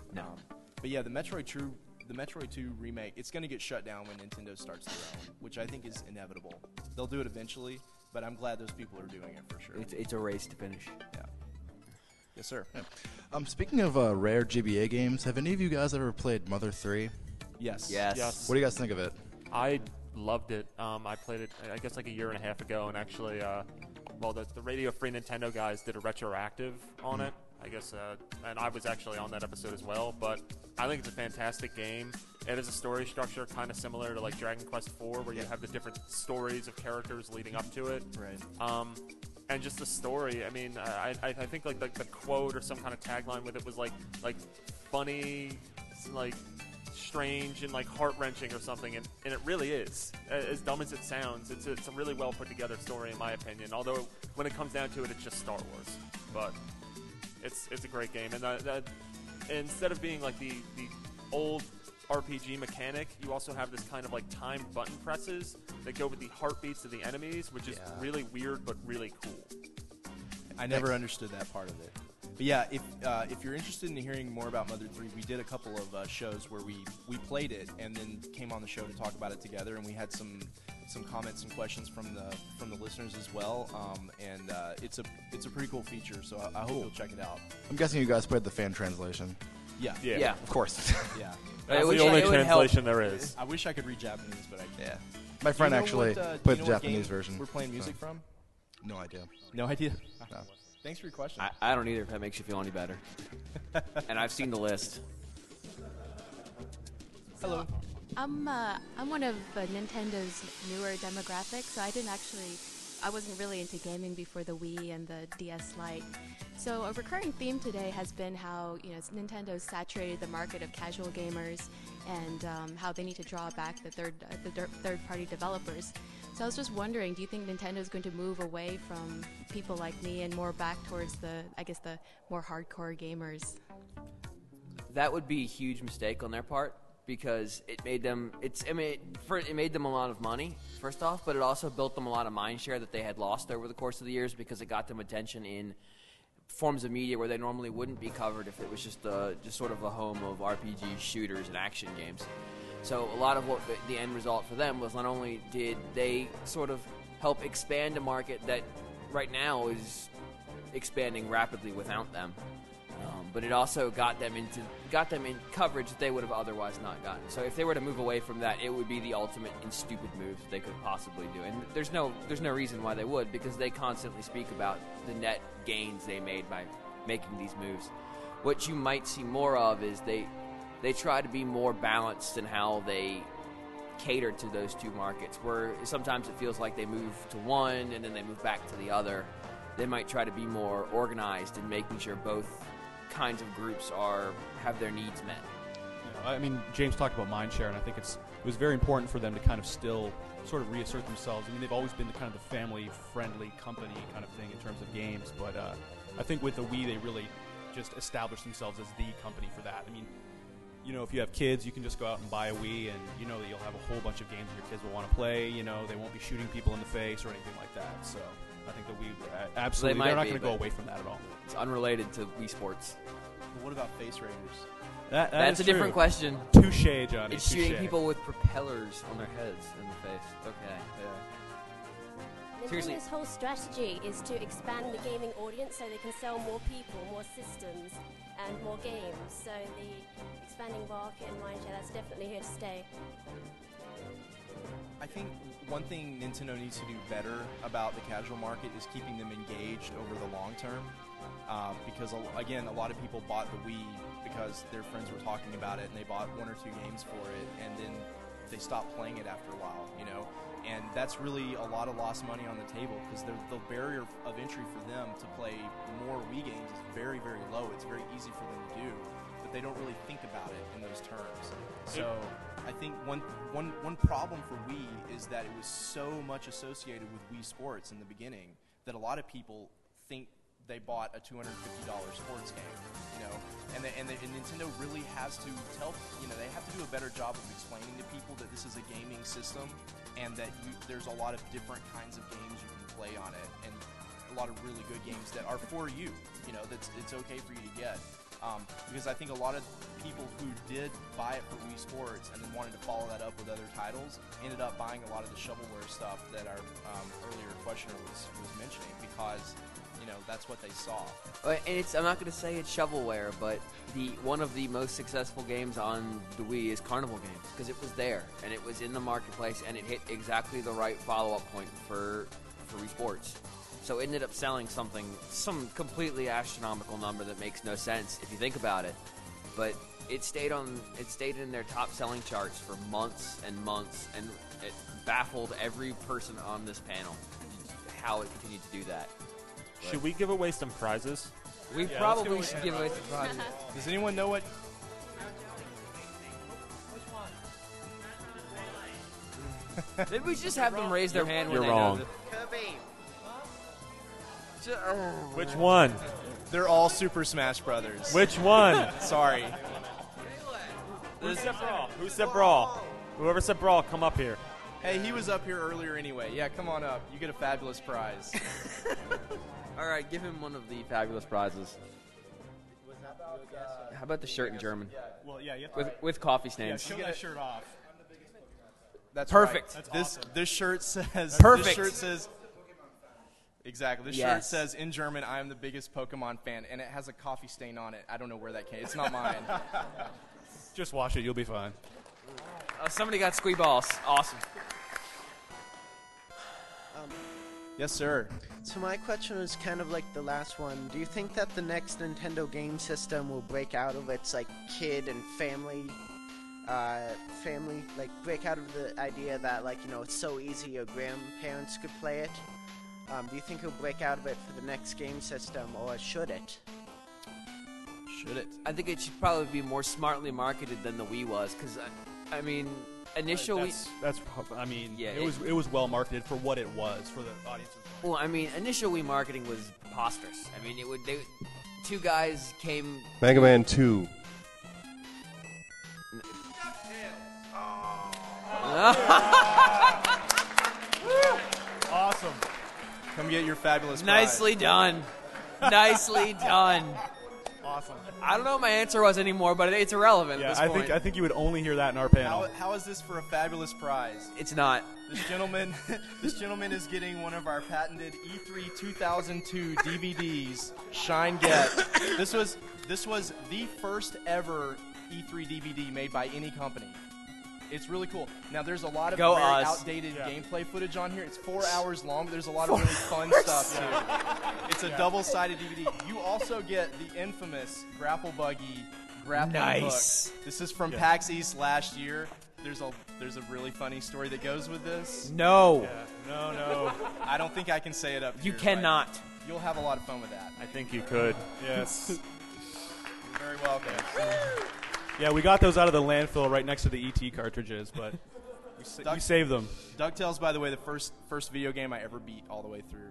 No. But yeah, the Metroid 2 remake, it's going to get shut down when Nintendo starts their own, which I think is inevitable. They'll do it eventually, but I'm glad those people are doing it for sure. It's a race to finish. Yeah. Yes, sir. Yeah. Speaking of rare GBA games, have any of you guys ever played Mother 3? Yes. Yes. What do you guys think of it? I loved it. I played it, I guess, like a year and a half ago, and actually, the Radio Free Nintendo guys did a retroactive on it, I guess, and I was actually on that episode as well. But I think it's a fantastic game. It has a story structure kind of similar to like Dragon Quest IV, where you have the different stories of characters leading up to it. Right. And just the story. I mean, I think like the quote or some kind of tagline with it was like funny, like strange and like heart-wrenching or something, and it really is. As dumb as it sounds, it's a really well put together story in my opinion, although when it comes down to it, it's just Star Wars. But it's a great game, and that instead of being like the old RPG mechanic, you also have this kind of like timed button presses that go with the heartbeats of the enemies, which is really weird but really cool. I never understood that part of it. But yeah, if you're interested in hearing more about Mother 3, we did a couple of shows where we played it and then came on the show to talk about it together, and we had some comments and questions from the listeners as well. And it's a pretty cool feature, so I hope you'll check it out. I'm guessing you guys played the fan translation. Yeah. Yeah. Of course. Yeah. That's the only translation there is. I wish I could read Japanese, but I can't. Yeah. My friend actually played the what Japanese game version. we're playing music from? No idea. No idea. No. Thanks for your question. I don't either, if that makes you feel any better. And I've seen the list. Hello. I'm one of Nintendo's newer demographics, so I wasn't really into gaming before the Wii and the DS Lite. So a recurring theme today has been how Nintendo's saturated the market of casual gamers, and how they need to draw back the third-party developers. So I was just wondering, do you think Nintendo is going to move away from people like me and more back towards the more hardcore gamers? That would be a huge mistake on their part, because it made them. It made them a lot of money, first off, but it also built them a lot of mind share that they had lost over the course of the years, because it got them attention in forms of media where they normally wouldn't be covered if it was just sort of a home of RPGs, shooters, and action games. So a lot of what the end result for them was, not only did they sort of help expand a market that right now is expanding rapidly without them, but it also got them in coverage that they would have otherwise not gotten. So if they were to move away from that, it would be the ultimate in stupid move they could possibly do. And there's no reason why they would, because they constantly speak about the net gains they made by making these moves. What you might see more of is they try to be more balanced in how they cater to those two markets, where sometimes it feels like they move to one and then they move back to the other. They might try to be more organized in making sure both kinds of groups have their needs met. I mean, James talked about mindshare, and I think it was very important for them to kind of still sort of reassert themselves. I mean, they've always been the kind of the family-friendly company kind of thing in terms of games, but I think with the Wii, they really just established themselves as the company for that. I mean, if you have kids, you can just go out and buy a Wii, and that you'll have a whole bunch of games that your kids will want to play. They won't be shooting people in the face or anything like that. So I think the Wii, absolutely, they're not going to go away from that at all. It's unrelated to Wii Sports. But what about Face Raiders? That's a true. different question. Touche, Johnny. It's shooting people with propellers on their heads in the face. Okay. Yeah. Seriously. Nintendo's whole strategy is to expand the gaming audience so they can sell more people, more systems, and more games. So the expanding market and mindshare, that's definitely here to stay. I think one thing Nintendo needs to do better about the casual market is keeping them engaged over the long term. Because, again, a lot of people bought the Wii because their friends were talking about it, and they bought one or two games for it, and then they stopped playing it after a while, And that's really a lot of lost money on the table, because the barrier of entry for them to play more Wii games is very, very low. It's very easy for them to do, but they don't really think about it in those terms. So I think one problem for Wii is that it was so much associated with Wii Sports in the beginning that a lot of people think they bought a $250 sports game, and Nintendo really has to they have to do a better job of explaining to people that this is a gaming system, and that there's a lot of different kinds of games you can play on it, and a lot of really good games that are for you, it's okay for you to get. because I think a lot of people who did buy it for Wii Sports and then wanted to follow that up with other titles ended up buying a lot of the shovelware stuff that our earlier questioner was mentioning, because that's what they saw. And I'm not going to say it's shovelware, but one of the most successful games on the Wii is Carnival Games, because it was there and it was in the marketplace and it hit exactly the right follow-up point for Wii Sports. So it ended up selling some completely astronomical number that makes no sense if you think about it. But it stayed in their top selling charts for months and months, and it baffled every person on this panel how it continued to do that. Should we give away some prizes? We probably should give away some prizes. Does anyone know what? Maybe we just have them raise their hand when You're they wrong. know. Which one? They're all Super Smash Brothers. Which one? Sorry. Who said Brawl? Who said Brawl? Whoever said Brawl, come up here. Hey, he was up here earlier anyway. Yeah, come on up. You get a fabulous prize. All right, give him one of the fabulous prizes. How about the shirt in German? Well, yeah, you have to With coffee stains. show that shirt off. That's Perfect. Right. That's This shirt says. Perfect. This shirt says. Exactly. This shirt Yes. says in German, "I am the biggest Pokemon fan," and it has a coffee stain on it. I don't know where that came. It's not mine. Just wash it. You'll be fine. Somebody got squee balls. Awesome. Yes, sir. So my question is kind of like the last one. Do you think that the next Nintendo game system will break out of its kid and family, break out of the idea that it's so easy your grandparents could play it? Do you think it'll break out of it for the next game system, or should it? Should it? I think it should probably be more smartly marketed than the Wii was, because I mean, initially. Yeah, it was well marketed for what it was for the audiences. Well, I mean, initial Wii marketing was preposterous. I mean, two guys came. Mega Man 2. Awesome. Come get your fabulous prize. Nicely done. Nicely done. Awesome. I don't know what my answer was anymore, but it's irrelevant Yeah, at this point. I think you would only hear that in our panel. How is this for a fabulous prize? It's not. This gentleman is getting one of our patented E3 2002 DVDs, Shine Get. This was the first ever E3 DVD made by any company. It's really cool. Now, there's a lot of very outdated gameplay footage on here. It's 4 hours long, but there's a lot of really fun stuff, too. It's a double-sided DVD. You also get the infamous Grapple Buggy grappling hook. This is from PAX East last year. There's a really funny story that goes with this. No. Yeah. No. I don't think I can say it up here. You cannot. But you'll have a lot of fun with that. I think you could. Yes. You're very welcome. Yeah, we got those out of the landfill right next to the ET cartridges, but we saved them. DuckTales, by the way, the first video game I ever beat all the way through.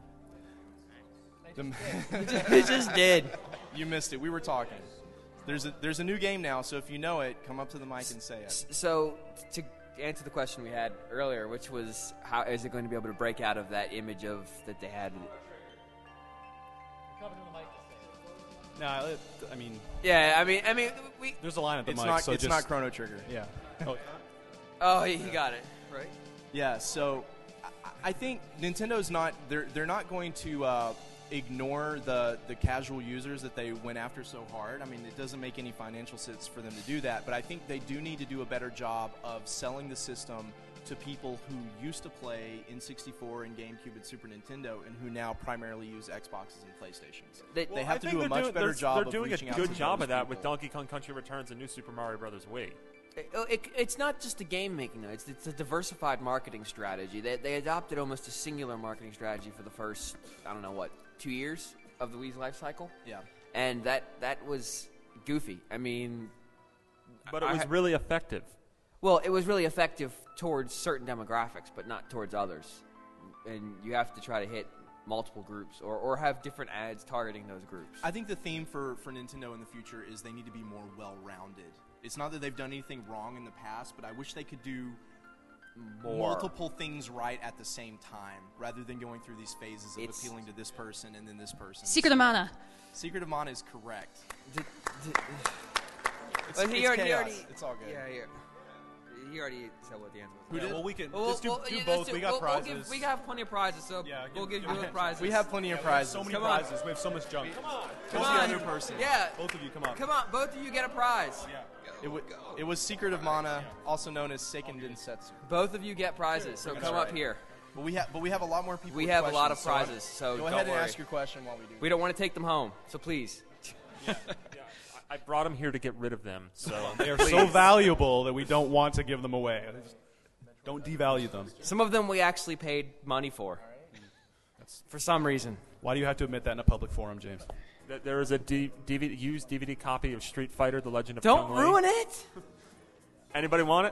You just did. You missed it. We were talking. There's a new game now, so if you know it, come up to the mic and say it. So, to answer the question we had earlier, which was how is it going to be able to break out of that image of that they had? No, I mean. Yeah, I mean, there's a line at the mic. It's not Chrono Trigger. Yeah. Oh, he got it right. Yeah. So, I think Nintendo's not. They're not going to ignore the casual users that they went after so hard. I mean, it doesn't make any financial sense for them to do that. But I think they do need to do a better job of selling the system to people who used to play N64 and GameCube and Super Nintendo and who now primarily use Xboxes and PlayStations. They have to do a much better job of reaching out to they're doing a good job those of that people. with Donkey Kong Country Returns and New Super Mario Bros. Wii. It's not just the game making though. It's a diversified marketing strategy. They adopted almost a singular marketing strategy for the first 2 years of the Wii's life cycle. Yeah, and that was goofy. I mean, but it was really effective. Well, it was really effective towards certain demographics, but not towards others. And you have to try to hit multiple groups or have different ads targeting those groups. I think the theme for Nintendo in the future is they need to be more well-rounded. It's not that they've done anything wrong in the past, but I wish they could do more. multiple things right at the same time, rather than going through these phases of appealing to this person and then this person. Secret of Mana. Secret of Mana is correct. It's, Well, it's he chaos. already, It's all good. Yeah, he already said what the answer was. Who did? Well, we can Well, just do well, do yeah, both. let's do- We got we'll prizes. we have plenty of prizes, so we'll give you both prizes. We have plenty of Yeah, we have prizes. so many Come on. prizes. We have so much junk. Come on. Come Who's on. the other person? Yeah. Both of you, come on. Come on, both of you get a prize. It was Secret of Mana, also known as Seiken Densetsu. Both of you get prizes, so That's come right. up here. But we have a lot more people. We with have a lot of questions, prizes, so go don't ahead and worry. ask your question while we do. We don't want to take them home, so please. I brought them here to get rid of them. So They are so valuable that we don't want to give them away. Don't devalue them. Some of them we actually paid money for. For some reason. Why do you have to admit that in a public forum, James? there is a used DVD copy of Street Fighter: The Legend of Don't Chun-Li. ruin it. Anybody want it?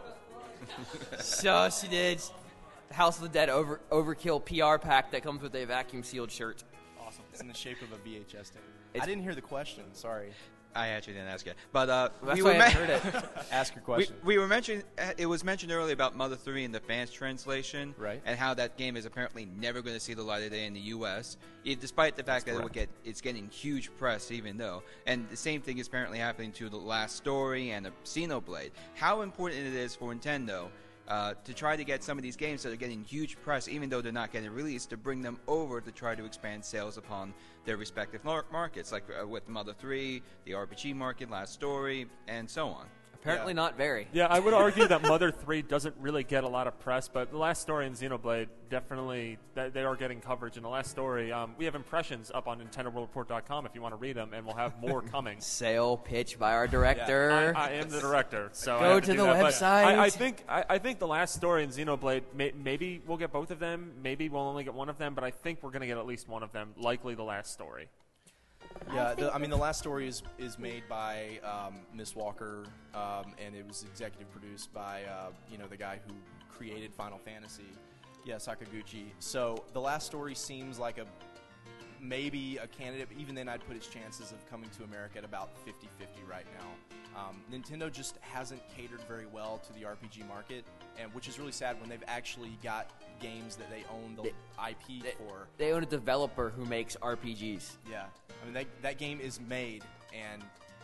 So she did. The House of the Dead Overkill PR pack that comes with a vacuum sealed shirt. Awesome. It's in the shape of a VHS tape. I didn't hear the question. Sorry. I actually didn't ask it, but That's we why were I heard it. Ask your question. We were mentioning it was mentioned earlier about Mother 3 in the fans translation, Right. And how that game is apparently never going to see the light of day in the U.S. Despite the fact that it's getting huge press, even though, and the same thing is apparently happening to The Last Story and the Xenoblade. How important it is for Nintendo to try to get some of these games that are getting huge press, even though they're not getting released, to bring them over to try to expand sales upon their respective markets, like with Mother 3, the RPG market, Last Story, and so on. Apparently not very. Yeah, I would argue that Mother 3 doesn't really get a lot of press, but The Last Story and Xenoblade definitely, they are getting coverage. In The Last Story, we have impressions up on NintendoWorldReport.com if you want to read them, and we'll have more coming. Sale pitch by our director. I am the director, so Go I have to do the that. But website. I think The Last Story and Xenoblade, maybe we'll get both of them, maybe we'll only get one of them, but I think we're going to get at least one of them, likely The Last Story. Yeah, the Last Story is made by Miss Walker, and it was executive produced by the guy who created Final Fantasy, Sakaguchi. So The Last Story seems like maybe a candidate, but even then I'd put its chances of coming to America at about 50-50 right now. Nintendo just hasn't catered very well to the RPG market, and which is really sad when they've actually got games that they own the IP for. They own a developer who makes RPGs. Yeah, I mean that game is made, and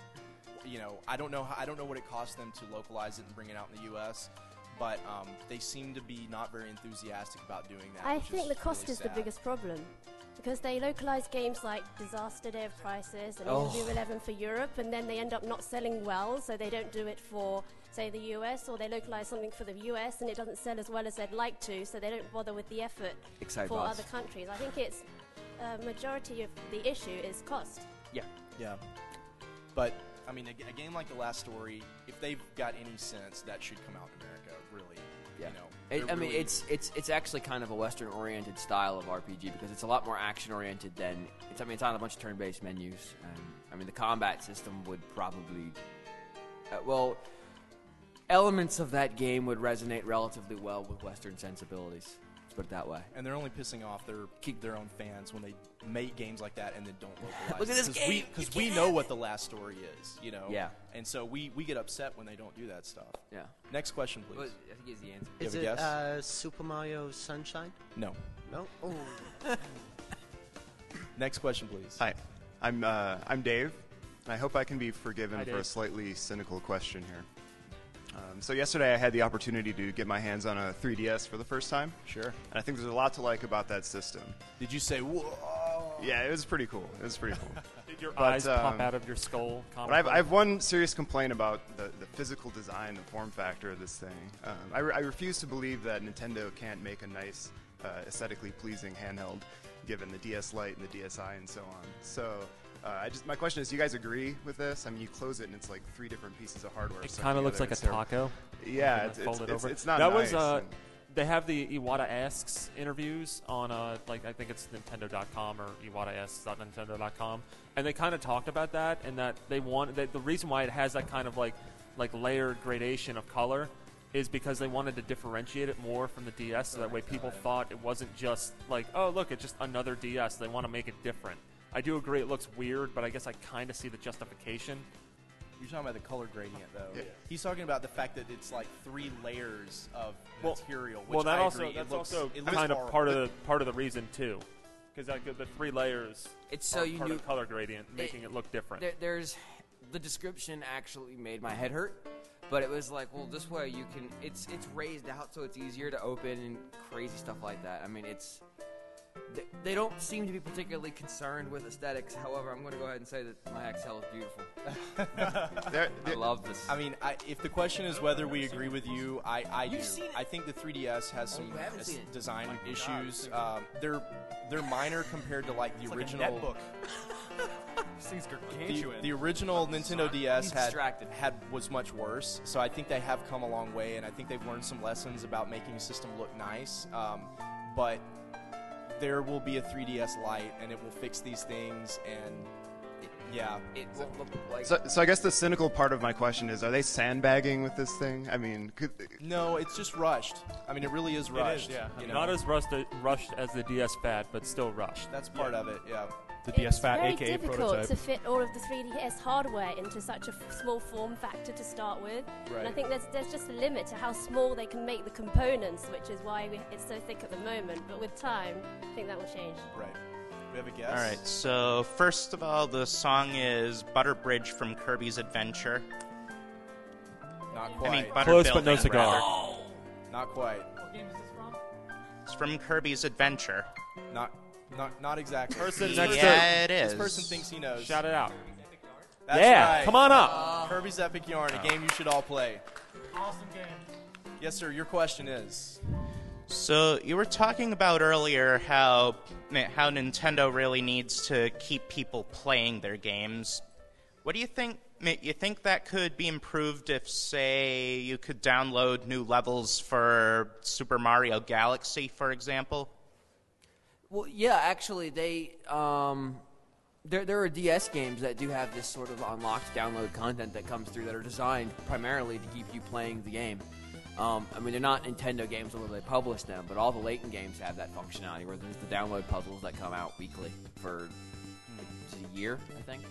I don't know what it costs them to localize it and bring it out in the U.S. But they seem to be not very enthusiastic about doing that. I which think is the cost really is sad. the biggest problem. Because they localize games like Disaster Day of Crisis and New 11 for Europe, and then they end up not selling well, so they don't do it for, say, the US, or they localize something for the US and it doesn't sell as well as they'd like to, so they don't bother with the effort for other countries. I think it's majority of the issue is cost. Yeah. Yeah. But, I mean, a game like The Last Story, if they've got any sense, that should come out in America, really. Yeah. Really It's actually kind of a Western-oriented style of RPG because it's a lot more action-oriented than it's on a bunch of turn-based menus. And the combat system would probably, elements of that game would resonate relatively well with Western sensibilities. Let's put it that way. And they're only pissing off their own fans when they make games like that and then don't localize. Look at this game. Because we know what The Last Story is, Yeah. And so we get upset when they don't do that stuff. Yeah. Next question, please. Well, I think he's the answer. You Is have a it guess? Super Mario Sunshine? No. No? Oh. Next question, please. Hi, I'm Dave. I hope I can be forgiven Hi, for a Dave. slightly cynical question here. So yesterday I had the opportunity to get my hands on a 3DS for the first time. Sure. And I think there's a lot to like about that system. Did you say, whoa? Yeah, it was pretty cool. Did your eyes pop out of your skull? But I have one serious complaint about the physical design, the form factor of this thing. I refuse to believe that Nintendo can't make a nice, aesthetically pleasing handheld, given the DS Lite and the DSi and so on. So my question is, do you guys agree with this? I mean, you close it and it's like 3 different pieces of hardware. It stuck kind of looks together. like a taco. Yeah, it's not nice. That was they have the Iwata Asks interviews on I think it's Nintendo.com or iwataasks.nintendo.com, and they kind of talked about that and that they the reason why it has that kind of like layered gradation of color is because they wanted to differentiate it more from the DS, so that way people thought it wasn't just like, oh look, it's just another DS. They want to make it different. I do agree it looks weird, but I guess I kind of see the justification. You're talking about the color gradient, though. Yeah. He's talking about the fact that it's like 3 layers of material. Which Well, that I also agree. that's it looks, also it looks kind of horrible. part of the reason too, because like the 3 layers. It's so are you part knew of color gradient, making it look different. There's the description actually made my head hurt, but it was like, well, this way you can. It's raised out so it's easier to open and crazy stuff like that. I mean, they don't seem to be particularly concerned with aesthetics. However, I'm going to go ahead and say that my XL is beautiful. I love this. I mean, if the question is whether we agree with you, I do. You've seen it. I think the 3DS has some you haven't seen it. design issues. They're minor compared to like the original. Like a netbook. This thing's gargantuan. The original Nintendo DS He's was much worse. So I think they have come a long way, and I think they've learned some lessons about making a system look nice. But there will be a 3DS Lite, and it will fix these things, and it won't look like. So I guess the cynical part of my question is: are they sandbagging with this thing? I mean, no, it's just rushed. I mean, it really is rushed. You know? Not as rushed as the DS Fat, but still rushed. That's part of it. Yeah. The DS Fat, It's aka very difficult prototype. to fit all of the 3DS hardware into such a small form factor to start with. Right. And I think there's just a limit to how small they can make the components, which is why it's so thick at the moment. But with time, I think that will change. Right. We have a guess. All right. So first of all, the song is Butter Bridge from Kirby's Adventure. Not quite. I mean, Butter Close, but Building, no cigar. rather. Not quite. What game is this from? It's from Kirby's Adventure. Not exactly. Person Yeah, next it is. This person thinks he knows. Shout it out. That's Yeah, right. come on up. Kirby's Epic Yarn, a game you should all play. Awesome game. Yes, sir. Your question is. So you were talking about earlier how Nintendo really needs to keep people playing their games. What do you think? You think that could be improved if, say, you could download new levels for Super Mario Galaxy, for example? Well, yeah, actually, there are DS games that do have this sort of unlocked download content that comes through that are designed primarily to keep you playing the game. I mean, they're not Nintendo games although they publish them, but all the latent games have that functionality where there's the download puzzles that come out weekly for a year, I think.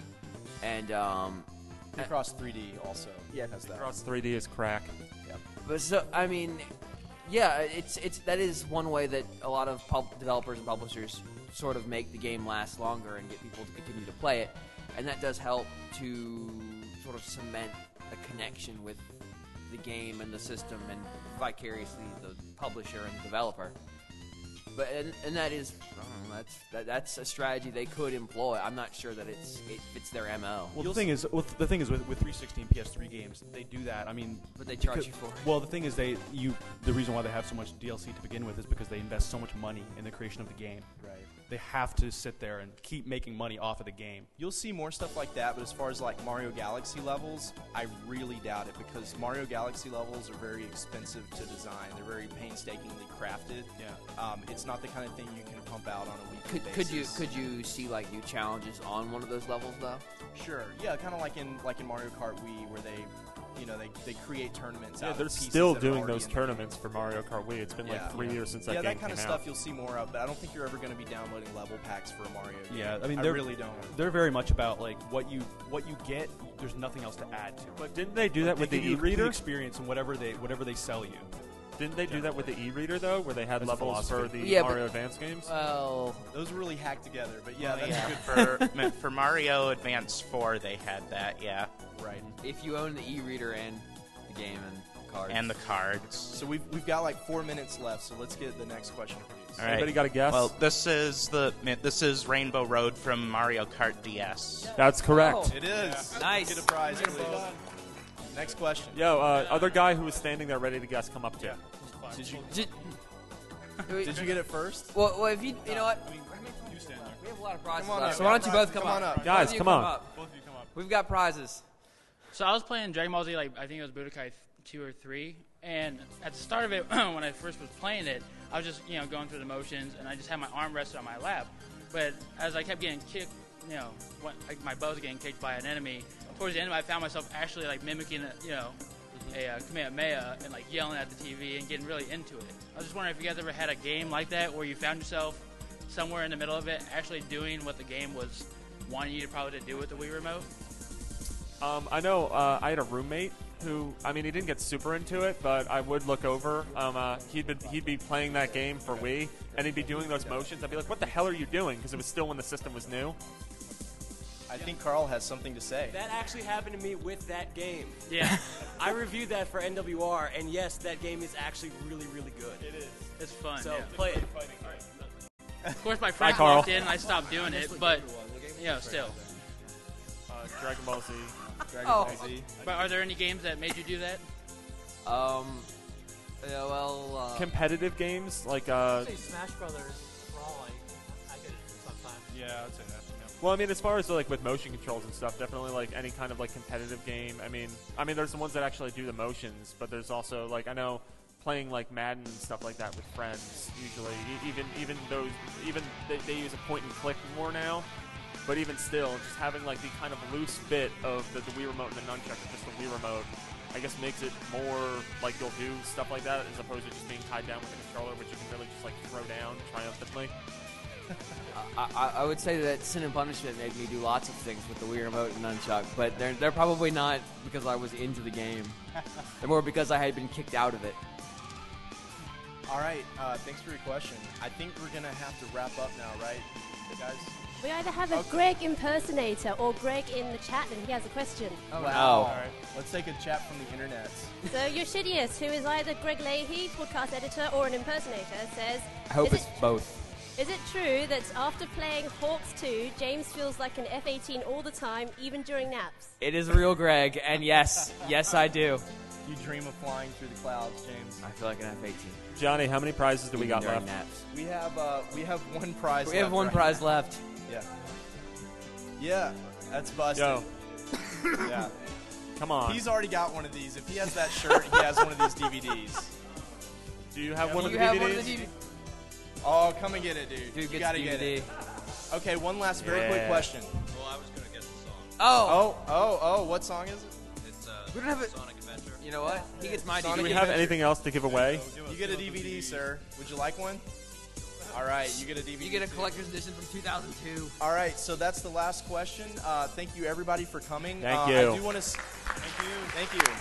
And Picross 3D also has that. Picross 3D is crack. Yep. But so, I mean, yeah, it's that is one way that a lot of developers and publishers sort of make the game last longer and get people to continue to play it, and that does help to sort of cement a connection with the game and the system and vicariously the publisher and the developer. But and that is, I don't know, that's a strategy they could employ. I'm not sure that it fits their MO. Well, the thing is with 360 and PS3 games, they do that. I mean, but they charge you for it. Well, the thing is, the reason why they have so much DLC to begin with is because they invest so much money in the creation of the game. Right. They have to sit there and keep making money off of the game. You'll see more stuff like that, but as far as like Mario Galaxy levels, I really doubt it because Mario Galaxy levels are very expensive to design. They're very painstakingly crafted. Yeah. It's not the kind of thing you can pump out on a weekly basis. Could you see like new challenges on one of those levels though? Sure. Yeah, kind of like in Mario Kart Wii, where they create tournaments. Yeah, out they're of pieces still that are doing already those in the game. tournaments for Mario Kart Wii. It's been like 3 years since that game that kind of came stuff out. you'll see more of, but I don't think you're ever going to be downloading level packs for a Mario game. Yeah, I mean, I they're really don't. They're very much about like what you get. There's nothing else to add to. But didn't they do that with They the give you a complete e-reader? experience and whatever they sell you. Didn't they do that with the e-reader though, where they had That's a levels for philosophy. the Mario Advance games? Well, those were really hacked together, but yeah, that's good for Mario Advance 4. They had that, yeah. Right. If you own the e-reader and the game and cards. And the cards. So we've got like 4 minutes left, so let's get the next question produced. All right. Anybody got a guess? Well, this is Rainbow Road from Mario Kart DS. That's correct. Oh. It is. Nice. Get a prize, please. Next question. Yo, other guy who was standing there ready to guess, come up to you. Did you get it first? Well, if you know what, You stand there. we have a lot of prizes Come on left, up. so why don't you both come on up? up. Guys, Both of you come on. up. Both of you come up. We've got prizes. So I was playing Dragon Ball Z, like I think it was Budokai 2 or 3, and at the start of it, when I first was playing it, I was just going through the motions, and I just had my arm rested on my lap. But as I kept getting kicked, my butt was getting kicked by an enemy. Towards the end, I found myself actually like mimicking a Kamehameha and like yelling at the TV and getting really into it. I was just wondering if you guys ever had a game like that where you found yourself somewhere in the middle of it, actually doing what the game was wanting you to probably to do with the Wii remote. I know I had a roommate who, I mean, he didn't get super into it, but I would look over. He'd be playing that game for Wii, and he'd be doing those motions. I'd be like, what the hell are you doing? Because it was still when the system was new. I think Carl has something to say. That actually happened to me with that game. Yeah. I reviewed that for NWR, and yes, that game is actually really, really good. It is. It's fun. So yeah. play it. Of course, my friend Carl. walked in, and I stopped doing it, but still. Dragon Ball Z. Dragon Ball Z. But are there any games that made you do that? Yeah, well, Competitive games like I'd say Smash Brothers Brawl. I get it sometimes. Yeah, I'd say that. Yeah. Well, I mean, as far as like with motion controls and stuff, definitely like any kind of like competitive game. I mean, there's the ones that actually do the motions, but there's also like I know playing like Madden and stuff like that with friends. Usually, even they use a point and click more now. But even still, just having like the kind of loose bit of the Wii Remote and the nunchuck of just the Wii Remote, I guess makes it more like you'll do stuff like that as opposed to just being tied down with a controller, which you can really just like throw down triumphantly. I would say that Sin and Punishment made me do lots of things with the Wii Remote and nunchuck, but they're probably not because I was into the game. They're more because I had been kicked out of it. All right, thanks for your question. I think we're going to have to wrap up now, right, guys? We either have a Greg impersonator or Greg in the chat, and he has a question. Oh, wow. All right, let's take a chat from the internet. So your shittiest, who is either Greg Leahy, podcast editor, or an impersonator, says, I hope it's both. Is it true that after playing Hawks 2, James feels like an F-18 all the time, even during naps? It is real, Greg, and yes, I do. You dream of flying through the clouds, James. I feel like an F-18. Johnny, how many prizes do we got left? Naps. We have one prize. We have one prize left. Yeah, that's busted. Yo. Yeah. Come on. He's already got one of these. If he has that shirt, he has one of these DVDs. Do you have one of the have DVDs? one of the DVDs? Oh, come and get it, dude. Dude you gets gotta DVD. get it. Okay, one last very quick question. Well, I was going to guess the song. Oh, what song is it? It's We don't have it. Sonic Adventure. You know what? He gets my Sonic Do DVD. we have Adventure. anything else to give away? You get a DVD, sir. Would you like one? All right, you get a DVD. You get a collector's edition from 2002. All right, so that's the last question. Thank you, everybody, for coming. Thank you. I do want to. Thank you.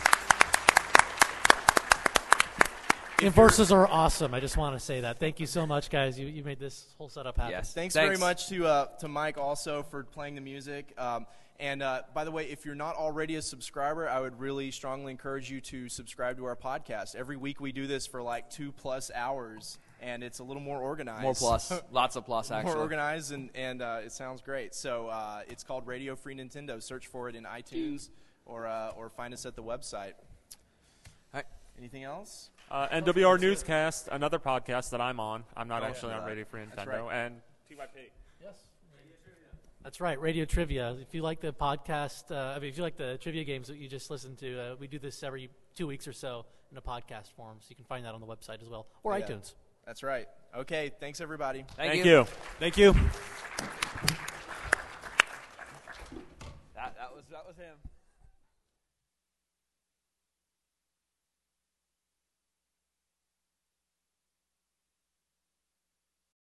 Inverses are awesome. I just want to say that. Thank you so much, guys. You made this whole setup happen. Yes. Thanks very much to Mike also for playing the music. And by the way, if you're not already a subscriber, I would really strongly encourage you to subscribe to our podcast. Every week we do this for like 2+ hours, and it's a little more organized. More plus. Lots of plus, actually. More organized, and it sounds great. So it's called Radio Free Nintendo. Search for it in iTunes or find us at the website. All right. Anything else? NWR Newscast, another podcast that I'm on. I'm not Oh, actually on yeah. Radio Free That's Nintendo. right. And TYP. Yes. That's right, Radio Trivia. If you like the podcast, if you like the trivia games that you just listened to, we do this every 2 weeks or so in a podcast form, so you can find that on the website as well, or Yeah. iTunes. That's right. Okay, thanks, everybody. Thank you. Thank you. That was him.